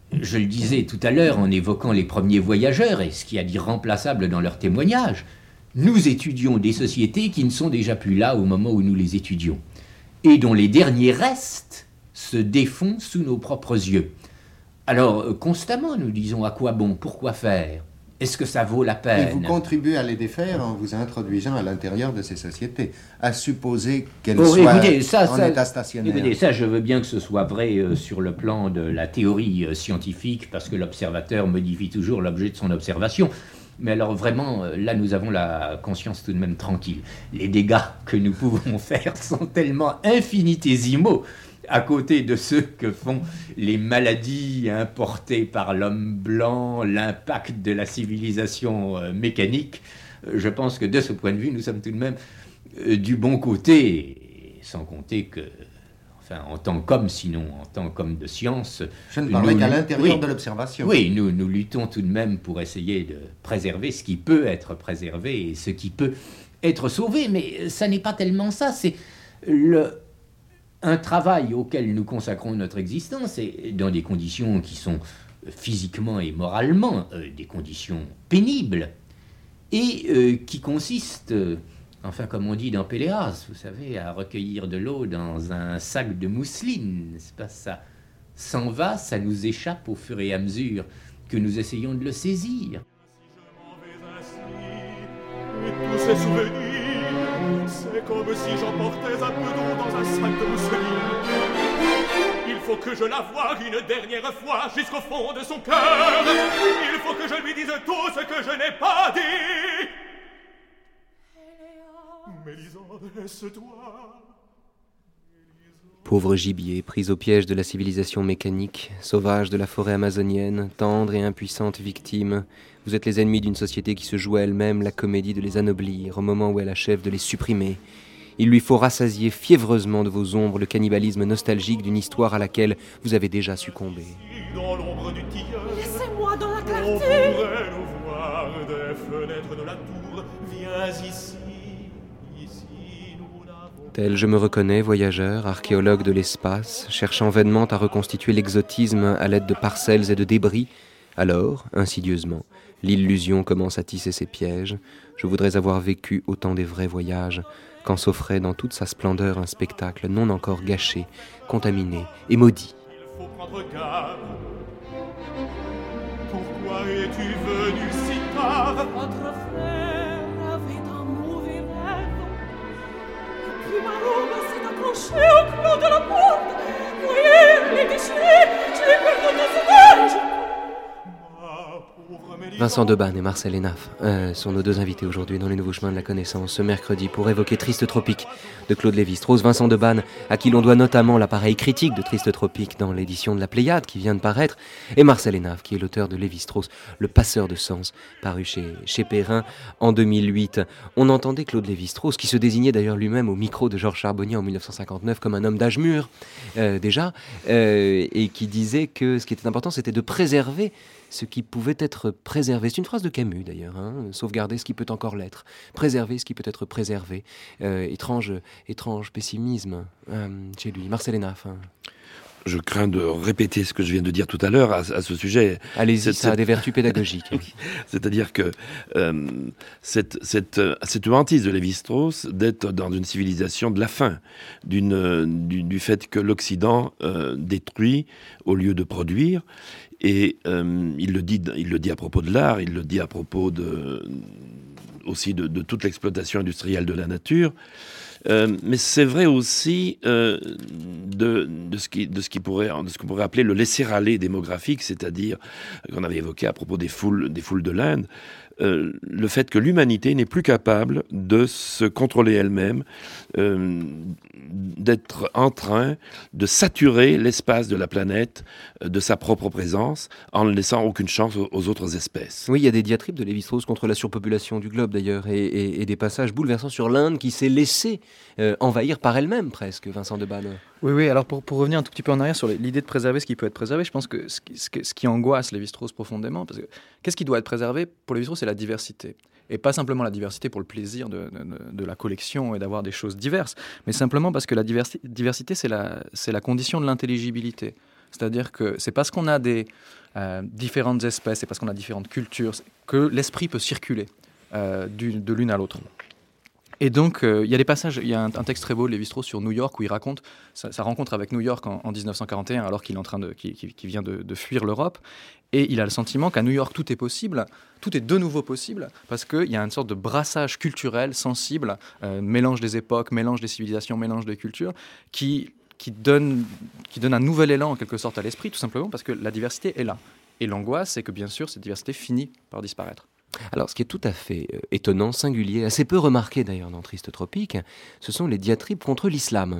je le disais tout à l'heure en évoquant les premiers voyageurs et ce qu'il y a d'irremplaçable dans leurs témoignages, nous étudions des sociétés qui ne sont déjà plus là au moment où nous les étudions et dont les derniers restes se défont sous nos propres yeux. Alors, constamment, nous disons à quoi bon, pourquoi faire? Est-ce que ça vaut la peine? Et vous contribuez à les défaire en vous introduisant à l'intérieur de ces sociétés, à supposer qu'elles oh, soient écoutez, ça, en ça, état stationnaire. Écoutez, ça, je veux bien que ce soit vrai euh, sur le plan de la théorie euh, scientifique, parce que l'observateur modifie toujours l'objet de son observation. Mais alors vraiment, euh, là, nous avons la conscience tout de même tranquille. Les dégâts que nous pouvons faire sont tellement infinitésimaux à côté de ceux que font les maladies importées par l'homme blanc, l'impact de la civilisation euh, mécanique. Je pense que de ce point de vue, nous sommes tout de même euh, du bon côté, sans compter que, enfin, en tant qu'homme, sinon en tant qu'homme de science... Je ne parlais nous, qu'à l'intérieur oui, de l'observation. Oui, nous, nous luttons tout de même pour essayer de préserver ce qui peut être préservé et ce qui peut être sauvé, mais ça n'est pas tellement ça, c'est le... un travail auquel nous consacrons notre existence, et dans des conditions qui sont physiquement et moralement euh, des conditions pénibles, et euh, qui consistent, euh, enfin comme on dit dans Péléas, vous savez, à recueillir de l'eau dans un sac de mousseline, n'est-ce pas? Ça s'en va, ça nous échappe au fur et à mesure que nous essayons de le saisir. Et tous ces souvenirs, c'est comme si j'emportais un peu d'eau dans un sac de mousseline. Il faut que je la voie une dernière fois jusqu'au fond de son cœur. Il faut que je lui dise tout ce que je n'ai pas dit. Mélisande, est-ce toi? Pauvre gibier, pris au piège de la civilisation mécanique, sauvage de la forêt amazonienne, tendre et impuissante victime, vous êtes les ennemis d'une société qui se joue à elle-même la comédie de les anoblir au moment où elle achève de les supprimer. Il lui faut rassasier fiévreusement de vos ombres le cannibalisme nostalgique d'une histoire à laquelle vous avez déjà succombé. Dans l'ombre du tilleul, laissez-moi dans la clarté. On pourrait nous voir des fenêtres de la tour. Viens ici, ici nous n'avons... Tel je me reconnais, voyageur, archéologue de l'espace, cherchant vainement à reconstituer l'exotisme à l'aide de parcelles et de débris, alors, insidieusement, l'illusion commence à tisser ses pièges. Je voudrais avoir vécu autant des vrais voyages, quand s'offrait dans toute sa splendeur un spectacle non encore gâché, contaminé et maudit. Il faut prendre garde. Pourquoi es-tu venu si tard? Votre frère avait un mauvais rêve. Et puis ma robe s'est accrochée au clou de la porte. Voyez, elle est déchirée. J'ai perdu de ce neige. Vincent Debanne et Marcel Hénaff euh, sont nos deux invités aujourd'hui dans les Nouveaux Chemins de la Connaissance ce mercredi pour évoquer Triste Tropique de Claude Lévi-Strauss. Vincent Debanne, à qui l'on doit notamment l'appareil critique de Triste Tropique dans l'édition de la Pléiade qui vient de paraître, et Marcel Hénaff, qui est l'auteur de Lévi-Strauss, Le Passeur de Sens, paru chez, chez Perrin en deux mille huit. On entendait Claude Lévi-Strauss, qui se désignait d'ailleurs lui-même au micro de Georges Charbonnier en mille neuf cent cinquante-neuf comme un homme d'âge mûr, euh, déjà, euh, et qui disait que ce qui était important, c'était de préserver ce qui pouvait être préservé. C'est une phrase de Camus d'ailleurs, hein, sauvegarder ce qui peut encore l'être, préserver ce qui peut être préservé. Euh, étrange, étrange pessimisme euh, chez lui. Marcel Hénaff. Hein. Je crains de répéter ce que je viens de dire tout à l'heure à, à ce sujet. Allez-y, cette, ça a des vertus pédagogiques. C'est-à-dire que euh, cette, cette, cette hantise de Lévi-Strauss d'être dans une civilisation de la faim, d'une, du, du fait que l'Occident euh, détruit au lieu de produire. Et euh, il, le dit, il le dit à propos de l'art, il le dit à propos de, aussi de, de toute l'exploitation industrielle de la nature. Euh, mais c'est vrai aussi euh, de, de, ce qui, de, ce qui pourrait, de ce qu'on pourrait appeler le laisser-aller démographique, c'est-à-dire qu'on avait évoqué à propos des foules, des foules de l'Inde, euh, le fait que l'humanité n'est plus capable de se contrôler elle-même, euh, d'être en train de saturer l'espace de la planète euh, de sa propre présence, en ne laissant aucune chance aux, aux autres espèces. Oui, il y a des diatribes de Lévi-Strauss contre la surpopulation du globe d'ailleurs, et, et, et des passages bouleversants sur l'Inde qui s'est laissée euh, envahir par elle-même presque, Vincent Debanne. Oui, oui, alors pour, pour revenir un tout petit peu en arrière sur l'idée de préserver ce qui peut être préservé, je pense que ce qui, ce qui, ce qui angoisse Lévi-Strauss profondément, parce que qu'est-ce qui doit être préservé pour Lévi-Strauss, c'est la diversité. Et pas simplement la diversité pour le plaisir de, de, de la collection et d'avoir des choses diverses, mais simplement parce que la diversi- diversité, c'est la, c'est la condition de l'intelligibilité. C'est-à-dire que c'est parce qu'on a des euh, différentes espèces, c'est parce qu'on a différentes cultures que l'esprit peut circuler euh, du, de l'une à l'autre. Et donc, il euh, y a des passages, il y a un, un texte très beau de Lévi-Strauss sur New York où il raconte sa, sa rencontre avec New York en, en dix-neuf cent quarante et un, alors qu'il est en train de, qu'il, qu'il vient de, de fuir l'Europe. Et il a le sentiment qu'à New York, tout est possible, tout est de nouveau possible, parce qu'il y a une sorte de brassage culturel, sensible, euh, mélange des époques, mélange des civilisations, mélange des cultures, qui, qui, donne, qui donne un nouvel élan, en quelque sorte, à l'esprit, tout simplement parce que la diversité est là. Et l'angoisse, c'est que, bien sûr, cette diversité finit par disparaître. Alors, ce qui est tout à fait euh, étonnant, singulier, assez peu remarqué d'ailleurs dans Triste Tropique, ce sont les diatribes contre l'islam.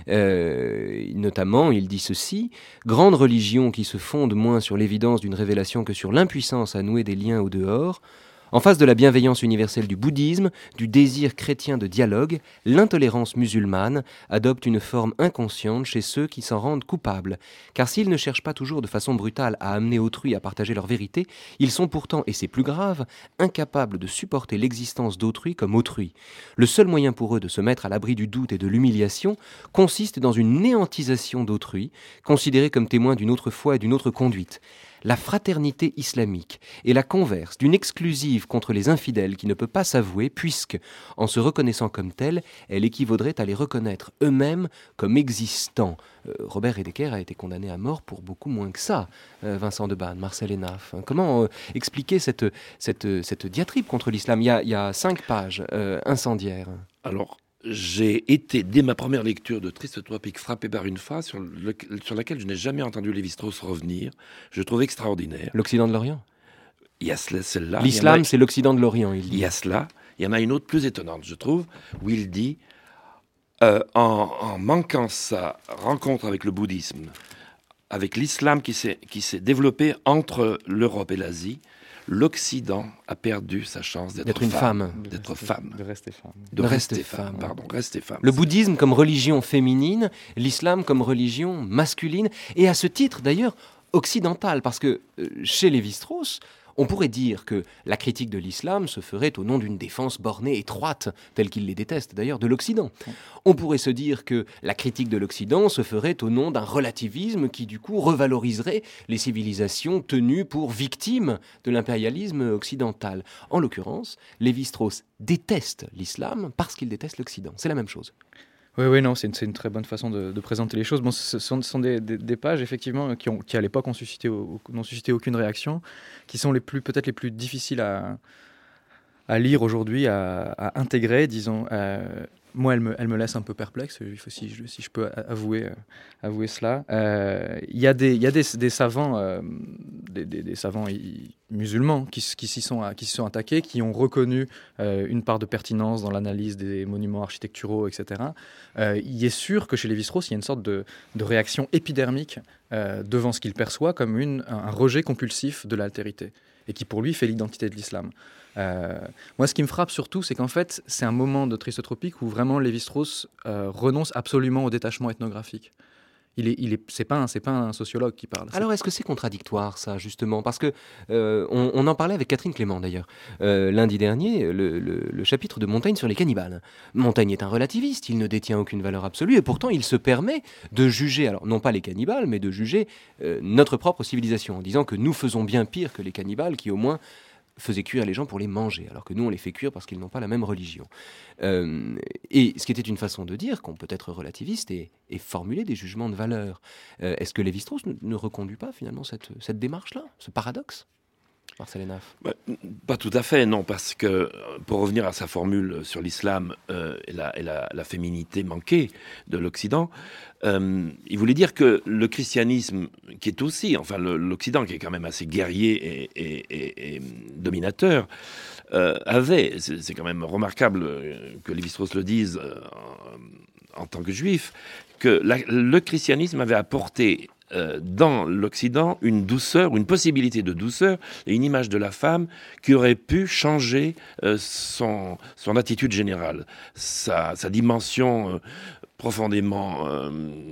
Euh, notamment, il dit ceci: « Grande religion qui se fonde moins sur l'évidence d'une révélation que sur l'impuissance à nouer des liens au dehors, en face de la bienveillance universelle du bouddhisme, du désir chrétien de dialogue, l'intolérance musulmane adopte une forme inconsciente chez ceux qui s'en rendent coupables. Car s'ils ne cherchent pas toujours de façon brutale à amener autrui à partager leur vérité, ils sont pourtant, et c'est plus grave, incapables de supporter l'existence d'autrui comme autrui. Le seul moyen pour eux de se mettre à l'abri du doute et de l'humiliation consiste dans une néantisation d'autrui, considéré comme témoin d'une autre foi et d'une autre conduite. La fraternité islamique est la converse d'une exclusive contre les infidèles qui ne peut pas s'avouer, puisque, en se reconnaissant comme telle, elle équivaudrait à les reconnaître eux-mêmes comme existants. Euh, Robert Heidegger a été condamné à mort pour beaucoup moins que ça, euh, Vincent de Banne, Marcel Hénaff. Hein, comment euh, expliquer cette, cette, cette diatribe contre l'islam ? Il y a, il y a cinq pages euh, incendiaires. Alors, j'ai été, dès ma première lecture de Triste Tropique, frappé par une phrase sur, le, sur laquelle je n'ai jamais entendu Lévi-Strauss revenir. Je trouve extraordinaire. L'Occident de l'Orient ? Il y a celle-là. L'islam, a, c'est l'Occident de l'Orient, il dit. Il y a cela. Il y en a une autre plus étonnante, je trouve, où il dit, euh, en, en manquant sa rencontre avec le bouddhisme, avec l'islam qui s'est, qui s'est développé entre l'Europe et l'Asie, l'Occident a perdu sa chance d'être, d'être une femme, femme. D'être femme. De rester femme. De, de rester, rester femme, femme. pardon, rester femme. Le bouddhisme comme religion féminine, l'islam comme religion masculine, et à ce titre d'ailleurs occidentale, parce que euh, chez Lévi-Strauss, on pourrait dire que la critique de l'islam se ferait au nom d'une défense bornée, étroite, telle qu'il les déteste d'ailleurs, de l'Occident. On pourrait se dire que la critique de l'Occident se ferait au nom d'un relativisme qui du coup revaloriserait les civilisations tenues pour victimes de l'impérialisme occidental. En l'occurrence, Lévi-Strauss déteste l'islam parce qu'il déteste l'Occident. C'est la même chose. Oui, oui, non, c'est une, c'est une très bonne façon de, de présenter les choses. Bon, ce sont, ce sont des, des, des pages, effectivement, qui, ont, qui à l'époque, ont suscité, n'ont suscité aucune réaction, qui sont les plus, peut-être les plus difficiles à, à lire aujourd'hui, à, à intégrer, disons. Euh, moi, elle me, elle me laisse un peu perplexe, si je, si je peux avouer, euh, avouer cela. Il euh, y a des, y a des, des savants, euh, des, des, des savants y, musulmans qui, qui, s'y sont, qui s'y sont attaqués, qui ont reconnu euh, une part de pertinence dans l'analyse des monuments architecturaux, et cetera. Euh, il est sûr que chez Lévi-Strauss, il y a une sorte de, de réaction épidermique euh, devant ce qu'il perçoit comme une, un, un rejet compulsif de l'altérité, et qui pour lui fait l'identité de l'islam. Euh, moi, ce qui me frappe surtout, c'est qu'en fait, c'est un moment de Triste Tropique où vraiment Lévi-Strauss euh, renonce absolument au détachement ethnographique. Il est, il est, c'est pas un, c'est pas un sociologue qui parle. Alors, est-ce que c'est contradictoire, ça, justement ? Parce que euh, on, on en parlait avec Catherine Clément, d'ailleurs, euh, lundi dernier, le, le, le chapitre de Montaigne sur les cannibales. Montaigne est un relativiste, il ne détient aucune valeur absolue, et pourtant, il se permet de juger, alors non pas les cannibales, mais de juger euh, notre propre civilisation, en disant que nous faisons bien pire que les cannibales, qui au moins faisaient cuire les gens pour les manger, alors que nous, on les fait cuire parce qu'ils n'ont pas la même religion. Euh, et ce qui était une façon de dire qu'on peut être relativiste et, et formuler des jugements de valeur. Euh, est-ce que Lévi-Strauss ne, ne reconduit pas, finalement, cette, cette démarche-là, ce paradoxe ? Marcel Hénaff. Bah, pas tout à fait, non, parce que, pour revenir à sa formule sur l'islam euh, et, la, et la, la féminité manquée de l'Occident, euh, il voulait dire que le christianisme, qui est aussi, enfin le, l'Occident qui est quand même assez guerrier et, et, et, et dominateur, euh, avait, c'est, c'est quand même remarquable que Lévi-Strauss le dise euh, en, en tant que juif, que la, le christianisme avait apporté Euh, dans l'Occident une douceur, une possibilité de douceur et une image de la femme qui aurait pu changer euh, son, son attitude générale, sa, sa dimension euh, profondément euh,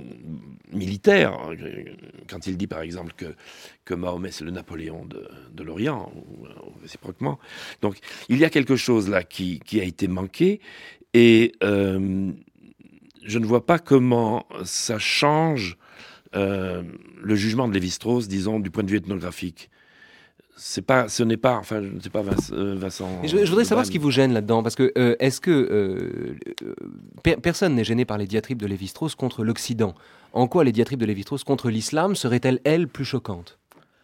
militaire, quand il dit par exemple que, que Mahomet c'est le Napoléon de, de l'Orient, ou, ou réciproquement. Donc il y a quelque chose là qui, qui a été manqué et euh, je ne vois pas comment ça change euh, le jugement de Lévi-Strauss, disons, du point de vue ethnographique. C'est pas, ce n'est pas, enfin, je ne sais pas, Vincent. Je, je voudrais savoir ce qui vous gêne là-dedans, parce que euh, est-ce que euh, per, personne n'est gêné par les diatribes de Lévi-Strauss contre l'Occident? En quoi les diatribes de Lévi-Strauss contre l'islam seraient-elles, elles, plus choquantes?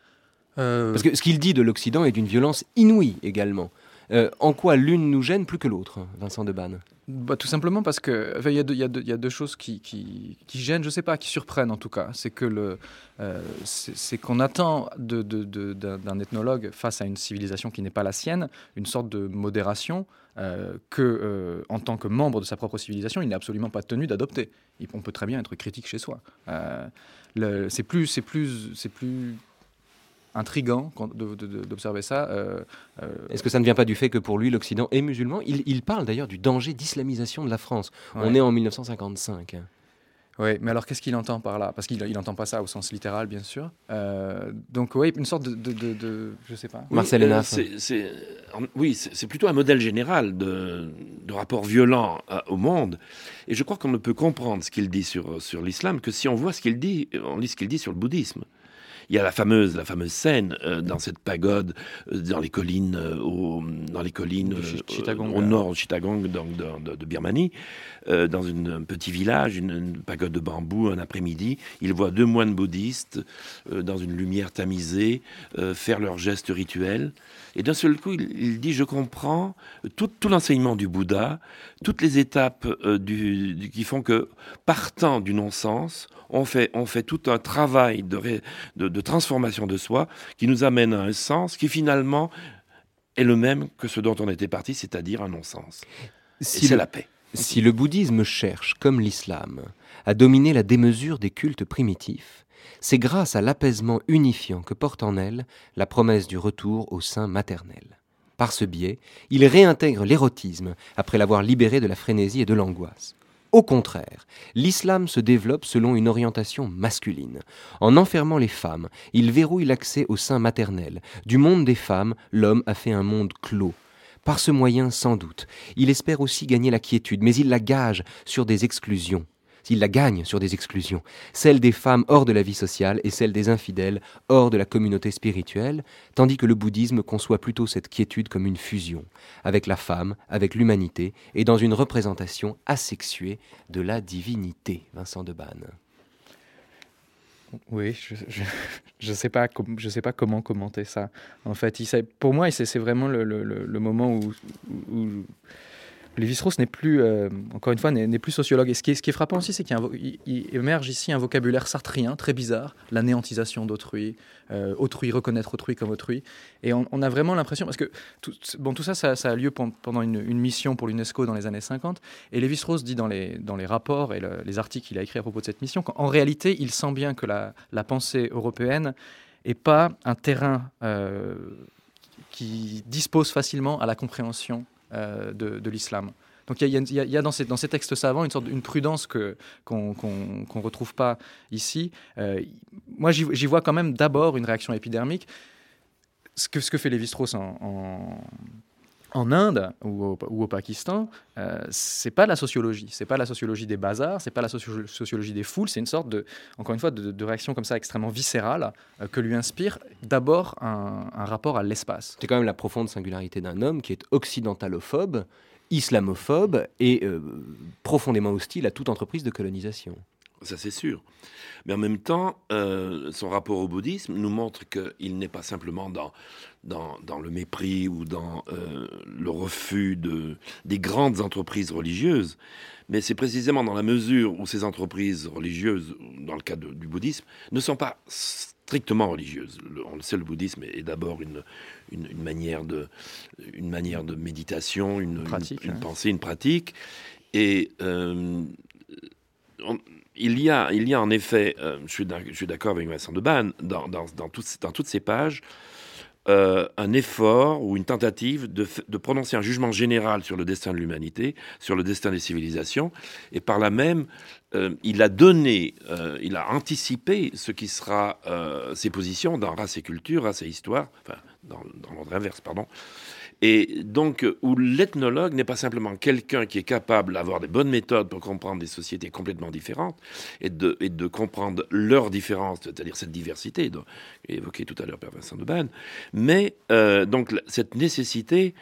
euh... Parce que ce qu'il dit de l'Occident est d'une violence inouïe également. Euh, en quoi l'une nous gêne plus que l'autre, Vincent de Banne? Bah, tout simplement parce que il enfin, y, y, y a deux choses qui, qui, qui gênent, je ne sais pas, qui surprennent en tout cas. C'est que le, euh, c'est, c'est qu'on attend de, de, de, d'un, d'un ethnologue face à une civilisation qui n'est pas la sienne, une sorte de modération euh, que, euh, en tant que membre de sa propre civilisation, il n'est absolument pas tenu d'adopter. Il, on peut très bien être critique chez soi. Euh, le, c'est plus, c'est plus, c'est plus intriguant de, de, de, d'observer ça. Euh, euh... Est-ce que ça ne vient pas du fait que pour lui, l'Occident est musulman? il, il parle d'ailleurs du danger d'islamisation de la France. Ouais. On est en mille neuf cent cinquante-cinq. Oui, mais alors qu'est-ce qu'il entend par là? Parce qu'il n'entend pas ça au sens littéral, bien sûr. Euh, donc oui, une sorte de... de, de, de je ne sais pas. Oui, Marcel Hénaff. C'est, c'est, oui, c'est, c'est plutôt un modèle général de, de rapport violent à, au monde. Et je crois qu'on ne peut comprendre ce qu'il dit sur, sur l'islam que si on voit ce qu'il dit, on lit ce qu'il dit sur le bouddhisme. Il y a la fameuse, la fameuse scène euh, dans cette pagode, euh, dans les collines, euh, au, dans les collines euh, au nord de Chittagong, donc de, de, de Birmanie, euh, dans une, un petit village, une, une pagode de bambou, un après-midi. Il voit deux moines bouddhistes euh, dans une lumière tamisée euh, faire leurs gestes rituels. Et d'un seul coup, il, il dit, je comprends tout, tout l'enseignement du Bouddha, toutes les étapes euh, du, du, qui font que, partant du non-sens, on fait, on fait tout un travail de, ré, de, de transformation de soi qui nous amène à un sens qui finalement est le même que ce dont on était parti, c'est-à-dire un non-sens. Si Et c'est le, la paix. Si le bouddhisme cherche, comme l'islam, à dominer la démesure des cultes primitifs, c'est grâce à l'apaisement unifiant que porte en elle la promesse du retour au sein maternel. Par ce biais, il réintègre l'érotisme après l'avoir libéré de la frénésie et de l'angoisse. Au contraire, l'islam se développe selon une orientation masculine. En enfermant les femmes, il verrouille l'accès au sein maternel. Du monde des femmes, l'homme a fait un monde clos. Par ce moyen, sans doute, il espère aussi gagner la quiétude, mais il la gage sur des exclusions. Il la gagne sur des exclusions, celle des femmes hors de la vie sociale et celle des infidèles hors de la communauté spirituelle, tandis que le bouddhisme conçoit plutôt cette quiétude comme une fusion, avec la femme, avec l'humanité, et dans une représentation asexuée de la divinité. Vincent de Banne. Oui, je je sais pas com- je sais pas comment commenter ça. En fait, il, pour moi, c'est, c'est vraiment le, le, le moment où, où Lévi-Strauss n'est plus, euh, encore une fois, n'est, n'est plus sociologue. Et ce qui est, ce qui est frappant aussi, c'est qu'il y a un, il, il émerge ici un vocabulaire sartrien très bizarre, la néantisation d'autrui, euh, autrui, reconnaître autrui comme autrui. Et on, on a vraiment l'impression, parce que tout, bon, tout ça, ça, ça a lieu pendant une, une mission pour l'UNESCO dans les années cinquante. Et Lévi-Strauss dit dans les, dans les rapports et le, les articles qu'il a écrits à propos de cette mission qu'en réalité, il sent bien que la, la pensée européenne n'est pas un terrain euh, qui dispose facilement à la compréhension Euh, de, de l'islam. Donc il y, y, y a dans ces, dans ces textes savants une sorte une prudence que, qu'on qu'on, qu'on retrouve pas ici. Euh, moi, j'y, j'y vois quand même d'abord une réaction épidermique. Ce que, ce que fait Lévi-Strauss en, en, en Inde ou au, ou au Pakistan, euh, c'est pas la sociologie. C'est pas la sociologie des bazars, c'est pas la socio- sociologie des foules. C'est une sorte de, encore une fois, de, de réaction comme ça extrêmement viscérale euh, que lui inspire d'abord un, un rapport à l'espace. C'est quand même la profonde singularité d'un homme qui est occidentalophobe, islamophobe et euh, profondément hostile à toute entreprise de colonisation. Ça, c'est sûr. Mais en même temps, euh, son rapport au bouddhisme nous montre qu'il n'est pas simplement dans, dans, dans le mépris ou dans euh, le refus de, des grandes entreprises religieuses, mais c'est précisément dans la mesure où ces entreprises religieuses, dans le cas de, du bouddhisme, ne sont pas strictement religieuses. Le, on le sait, le bouddhisme est d'abord une, une, une, manière, de, une manière de méditation, une, pratique, une, une hein. pensée, une pratique. Et... Euh, on, Il y, a, il y a en effet, euh, je, suis je suis d'accord avec Vincent de Banne, dans, dans, dans, tout, dans toutes ces pages, euh, un effort ou une tentative de, de prononcer un jugement général sur le destin de l'humanité, sur le destin des civilisations, et par là même, euh, il a donné, euh, il a anticipé ce qui sera euh, ses positions dans Race et Culture, Race et Histoire, enfin, dans, dans l'ordre inverse, pardon. Et donc, où l'ethnologue n'est pas simplement quelqu'un qui est capable d'avoir des bonnes méthodes pour comprendre des sociétés complètement différentes et de, et de comprendre leurs différences, c'est-à-dire cette diversité dont évoquée tout à l'heure par Vincent de Banne, mais euh, donc cette nécessité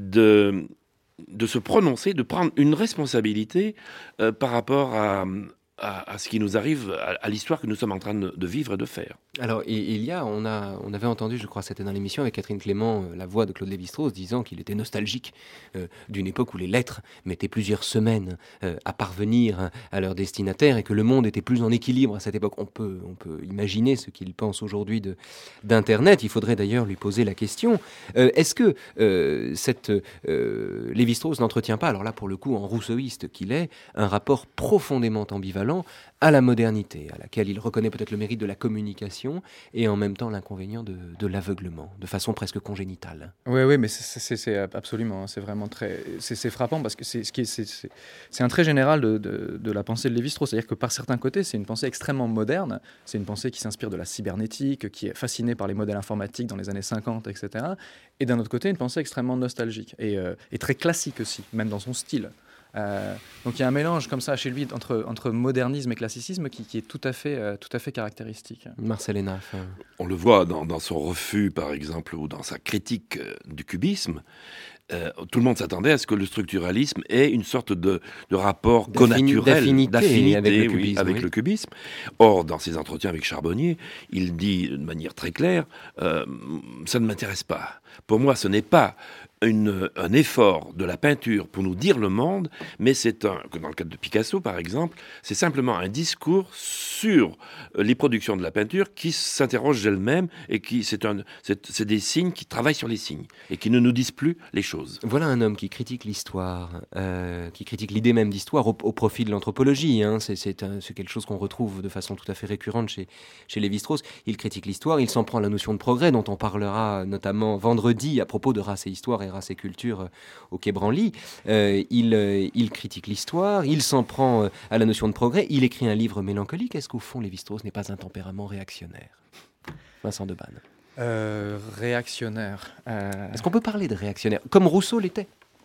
de, de se prononcer, de prendre une responsabilité euh, par rapport à... À, à ce qui nous arrive, à, à l'histoire que nous sommes en train de, de vivre et de faire. Alors, il, il y a, on, a, on avait entendu, je crois, c'était dans l'émission avec Catherine Clément, euh, la voix de Claude Lévi-Strauss, disant qu'il était nostalgique euh, d'une époque où les lettres mettaient plusieurs semaines euh, à parvenir hein, à leur destinataire et que le monde était plus en équilibre à cette époque. On peut, on peut imaginer ce qu'il pense aujourd'hui de, d'Internet. Il faudrait d'ailleurs lui poser la question. Euh, est-ce que euh, cette, euh, Lévi-Strauss n'entretient pas, alors là pour le coup en rousseauiste qu'il est, un rapport profondément ambivalent à la modernité, à laquelle il reconnaît peut-être le mérite de la communication et en même temps l'inconvénient de, de l'aveuglement, de façon presque congénitale. Oui, oui, mais c'est, c'est, c'est absolument, c'est vraiment très, c'est, c'est frappant parce que c'est, ce qui est, c'est, c'est, c'est un trait général de, de, de la pensée de Lévi-Strauss, c'est-à-dire que par certains côtés, c'est une pensée extrêmement moderne, c'est une pensée qui s'inspire de la cybernétique, qui est fascinée par les modèles informatiques dans les années cinquante, et cetera. Et d'un autre côté, une pensée extrêmement nostalgique et, euh, et très classique aussi, même dans son style. Euh, donc il y a un mélange comme ça chez lui entre, entre modernisme et classicisme qui, qui est tout à fait, euh, tout à fait caractéristique. Marcel Hénaff. Euh... On le voit dans, dans son refus, par exemple, ou dans sa critique euh, du cubisme. Euh, tout le monde s'attendait à ce que le structuralisme ait une sorte de, de rapport D'affini- connaturel, d'affinité, d'affinité avec, le oui, cubisme, avec oui. le cubisme. Or, dans ses entretiens avec Charbonnier, il dit de manière très claire euh, « ça ne m'intéresse pas. Pour moi, ce n'est pas une, un effort de la peinture pour nous dire le monde, mais c'est un, dans le cadre de Picasso par exemple, c'est simplement un discours sur les productions de la peinture qui s'interrogent elles-mêmes et qui c'est, un, c'est, c'est des signes qui travaillent sur les signes et qui ne nous disent plus les choses. » Voilà un homme qui critique l'histoire, euh, qui critique l'idée même d'histoire au, au profit de l'anthropologie. Hein. C'est, c'est, un, c'est quelque chose qu'on retrouve de façon tout à fait récurrente chez, chez Lévi-Strauss. Il critique l'histoire, il s'en prend à la notion de progrès dont on parlera notamment vendredi à propos de Race et Histoire et Race et Culture euh, au Quai Branly. Euh, il, euh, il critique l'histoire, il s'en prend euh, à la notion de progrès. Il écrit un livre mélancolique. Est-ce qu'au fond, Lévi-Strauss n'est pas un tempérament réactionnaire ? Vincent de Banne. Euh, réactionnaire. Euh... Est-ce qu'on peut parler de réactionnaire, comme Rousseau l'était,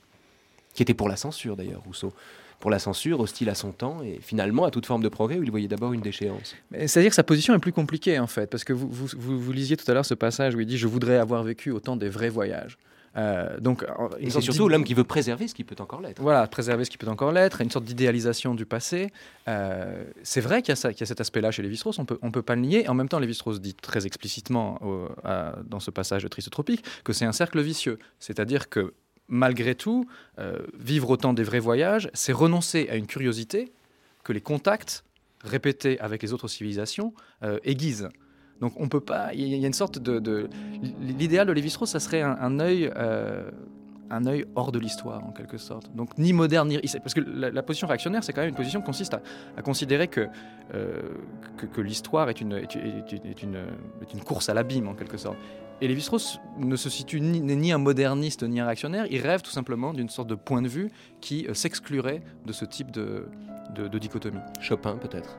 qui était pour la censure d'ailleurs, Rousseau, pour la censure, hostile à son temps et finalement à toute forme de progrès où il voyait d'abord une déchéance. Mais c'est-à-dire que sa position est plus compliquée en fait, parce que vous, vous, vous, vous lisiez tout à l'heure ce passage où il dit « je voudrais avoir vécu au temps des vrais voyages ». Euh, donc, et c'est surtout l'homme qui veut préserver ce qui peut encore l'être. Voilà, préserver ce qui peut encore l'être, une sorte d'idéalisation du passé. Euh, c'est vrai qu'il y a, ça, qu'il y a cet aspect-là chez Lévi-Strauss, on peut, on peut pas le nier. En même temps, Lévi-Strauss dit très explicitement au, à, dans ce passage de Triste Tropique que c'est un cercle vicieux. C'est-à-dire que malgré tout, euh, vivre au temps des vrais voyages, c'est renoncer à une curiosité que les contacts répétés avec les autres civilisations euh, aiguisent. Donc on peut pas. Il y a une sorte de, de l'idéal de Lévi-Strauss, ça serait un, un œil, euh, un œil hors de l'histoire en quelque sorte. Donc ni moderne ni parce que la, la position réactionnaire, c'est quand même une position qui consiste à, à considérer que, euh, que que l'histoire est une est, est, est une est une course à l'abîme en quelque sorte. Et Lévi-Strauss ne se situe ni, n'est ni un moderniste ni un réactionnaire. Il rêve tout simplement d'une sorte de point de vue qui euh, s'exclurait de ce type de de, de dichotomie. Chopin peut-être.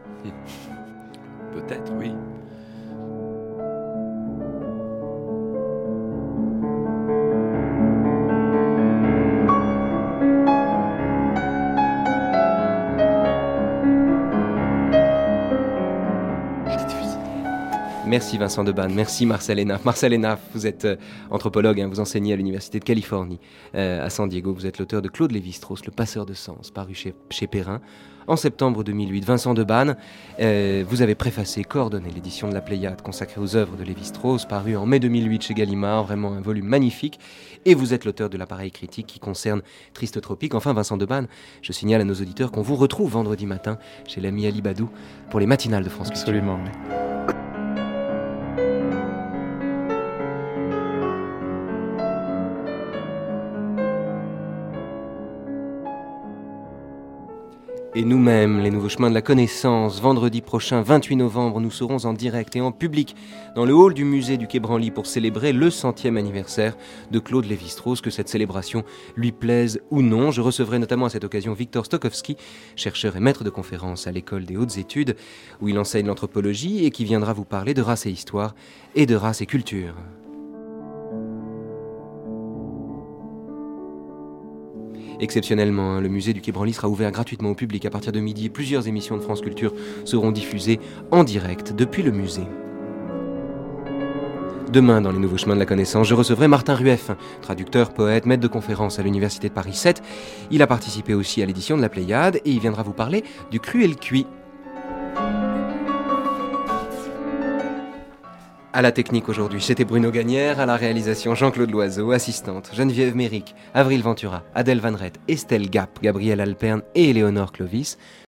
Peut-être, oui. Merci Vincent de Banne, merci Marcel Hénaff. Marcel Hénaff, vous êtes euh, anthropologue, hein, vous enseignez à l'Université de Californie euh, à San Diego. Vous êtes l'auteur de Claude Lévi-Strauss, Le Passeur de Sens, paru chez, chez Perrin en septembre deux mille huit. Vincent de Banne, euh, vous avez préfacé, coordonné l'édition de la Pléiade consacrée aux œuvres de Lévi-Strauss, paru en mai deux mille huit chez Gallimard, vraiment un volume magnifique. Et vous êtes l'auteur de l'appareil critique qui concerne Triste Tropique. Enfin, Vincent de Banne, je signale à nos auditeurs qu'on vous retrouve vendredi matin chez l'ami Ali Badou pour les matinales de France Culture. Absolument, oui. Et nous-mêmes, les Nouveaux Chemins de la Connaissance, vendredi prochain, vingt-huit novembre, nous serons en direct et en public dans le hall du musée du Quai Branly pour célébrer le centième anniversaire de Claude Lévi-Strauss, que cette célébration lui plaise ou non. Je recevrai notamment à cette occasion Victor Stokowski, chercheur et maître de conférences à l'École des Hautes Études, où il enseigne l'anthropologie et qui viendra vous parler de race et histoire et de race et culture. Exceptionnellement, le musée du Quai Branly sera ouvert gratuitement au public à partir de midi. Plusieurs émissions de France Culture seront diffusées en direct depuis le musée. Demain, dans les nouveaux chemins de la connaissance, je recevrai Martin Rueff, traducteur, poète, maître de conférence à l'Université de Paris sept. Il a participé aussi à l'édition de la Pléiade et il viendra vous parler du cru et le cuit. À la technique aujourd'hui, c'était Bruno Gagnère, à la réalisation Jean-Claude Loiseau, assistante Geneviève Méric, Avril Ventura, Adèle Van Rett, Estelle Gap, Gabriel Alperne et Éléonore Clovis.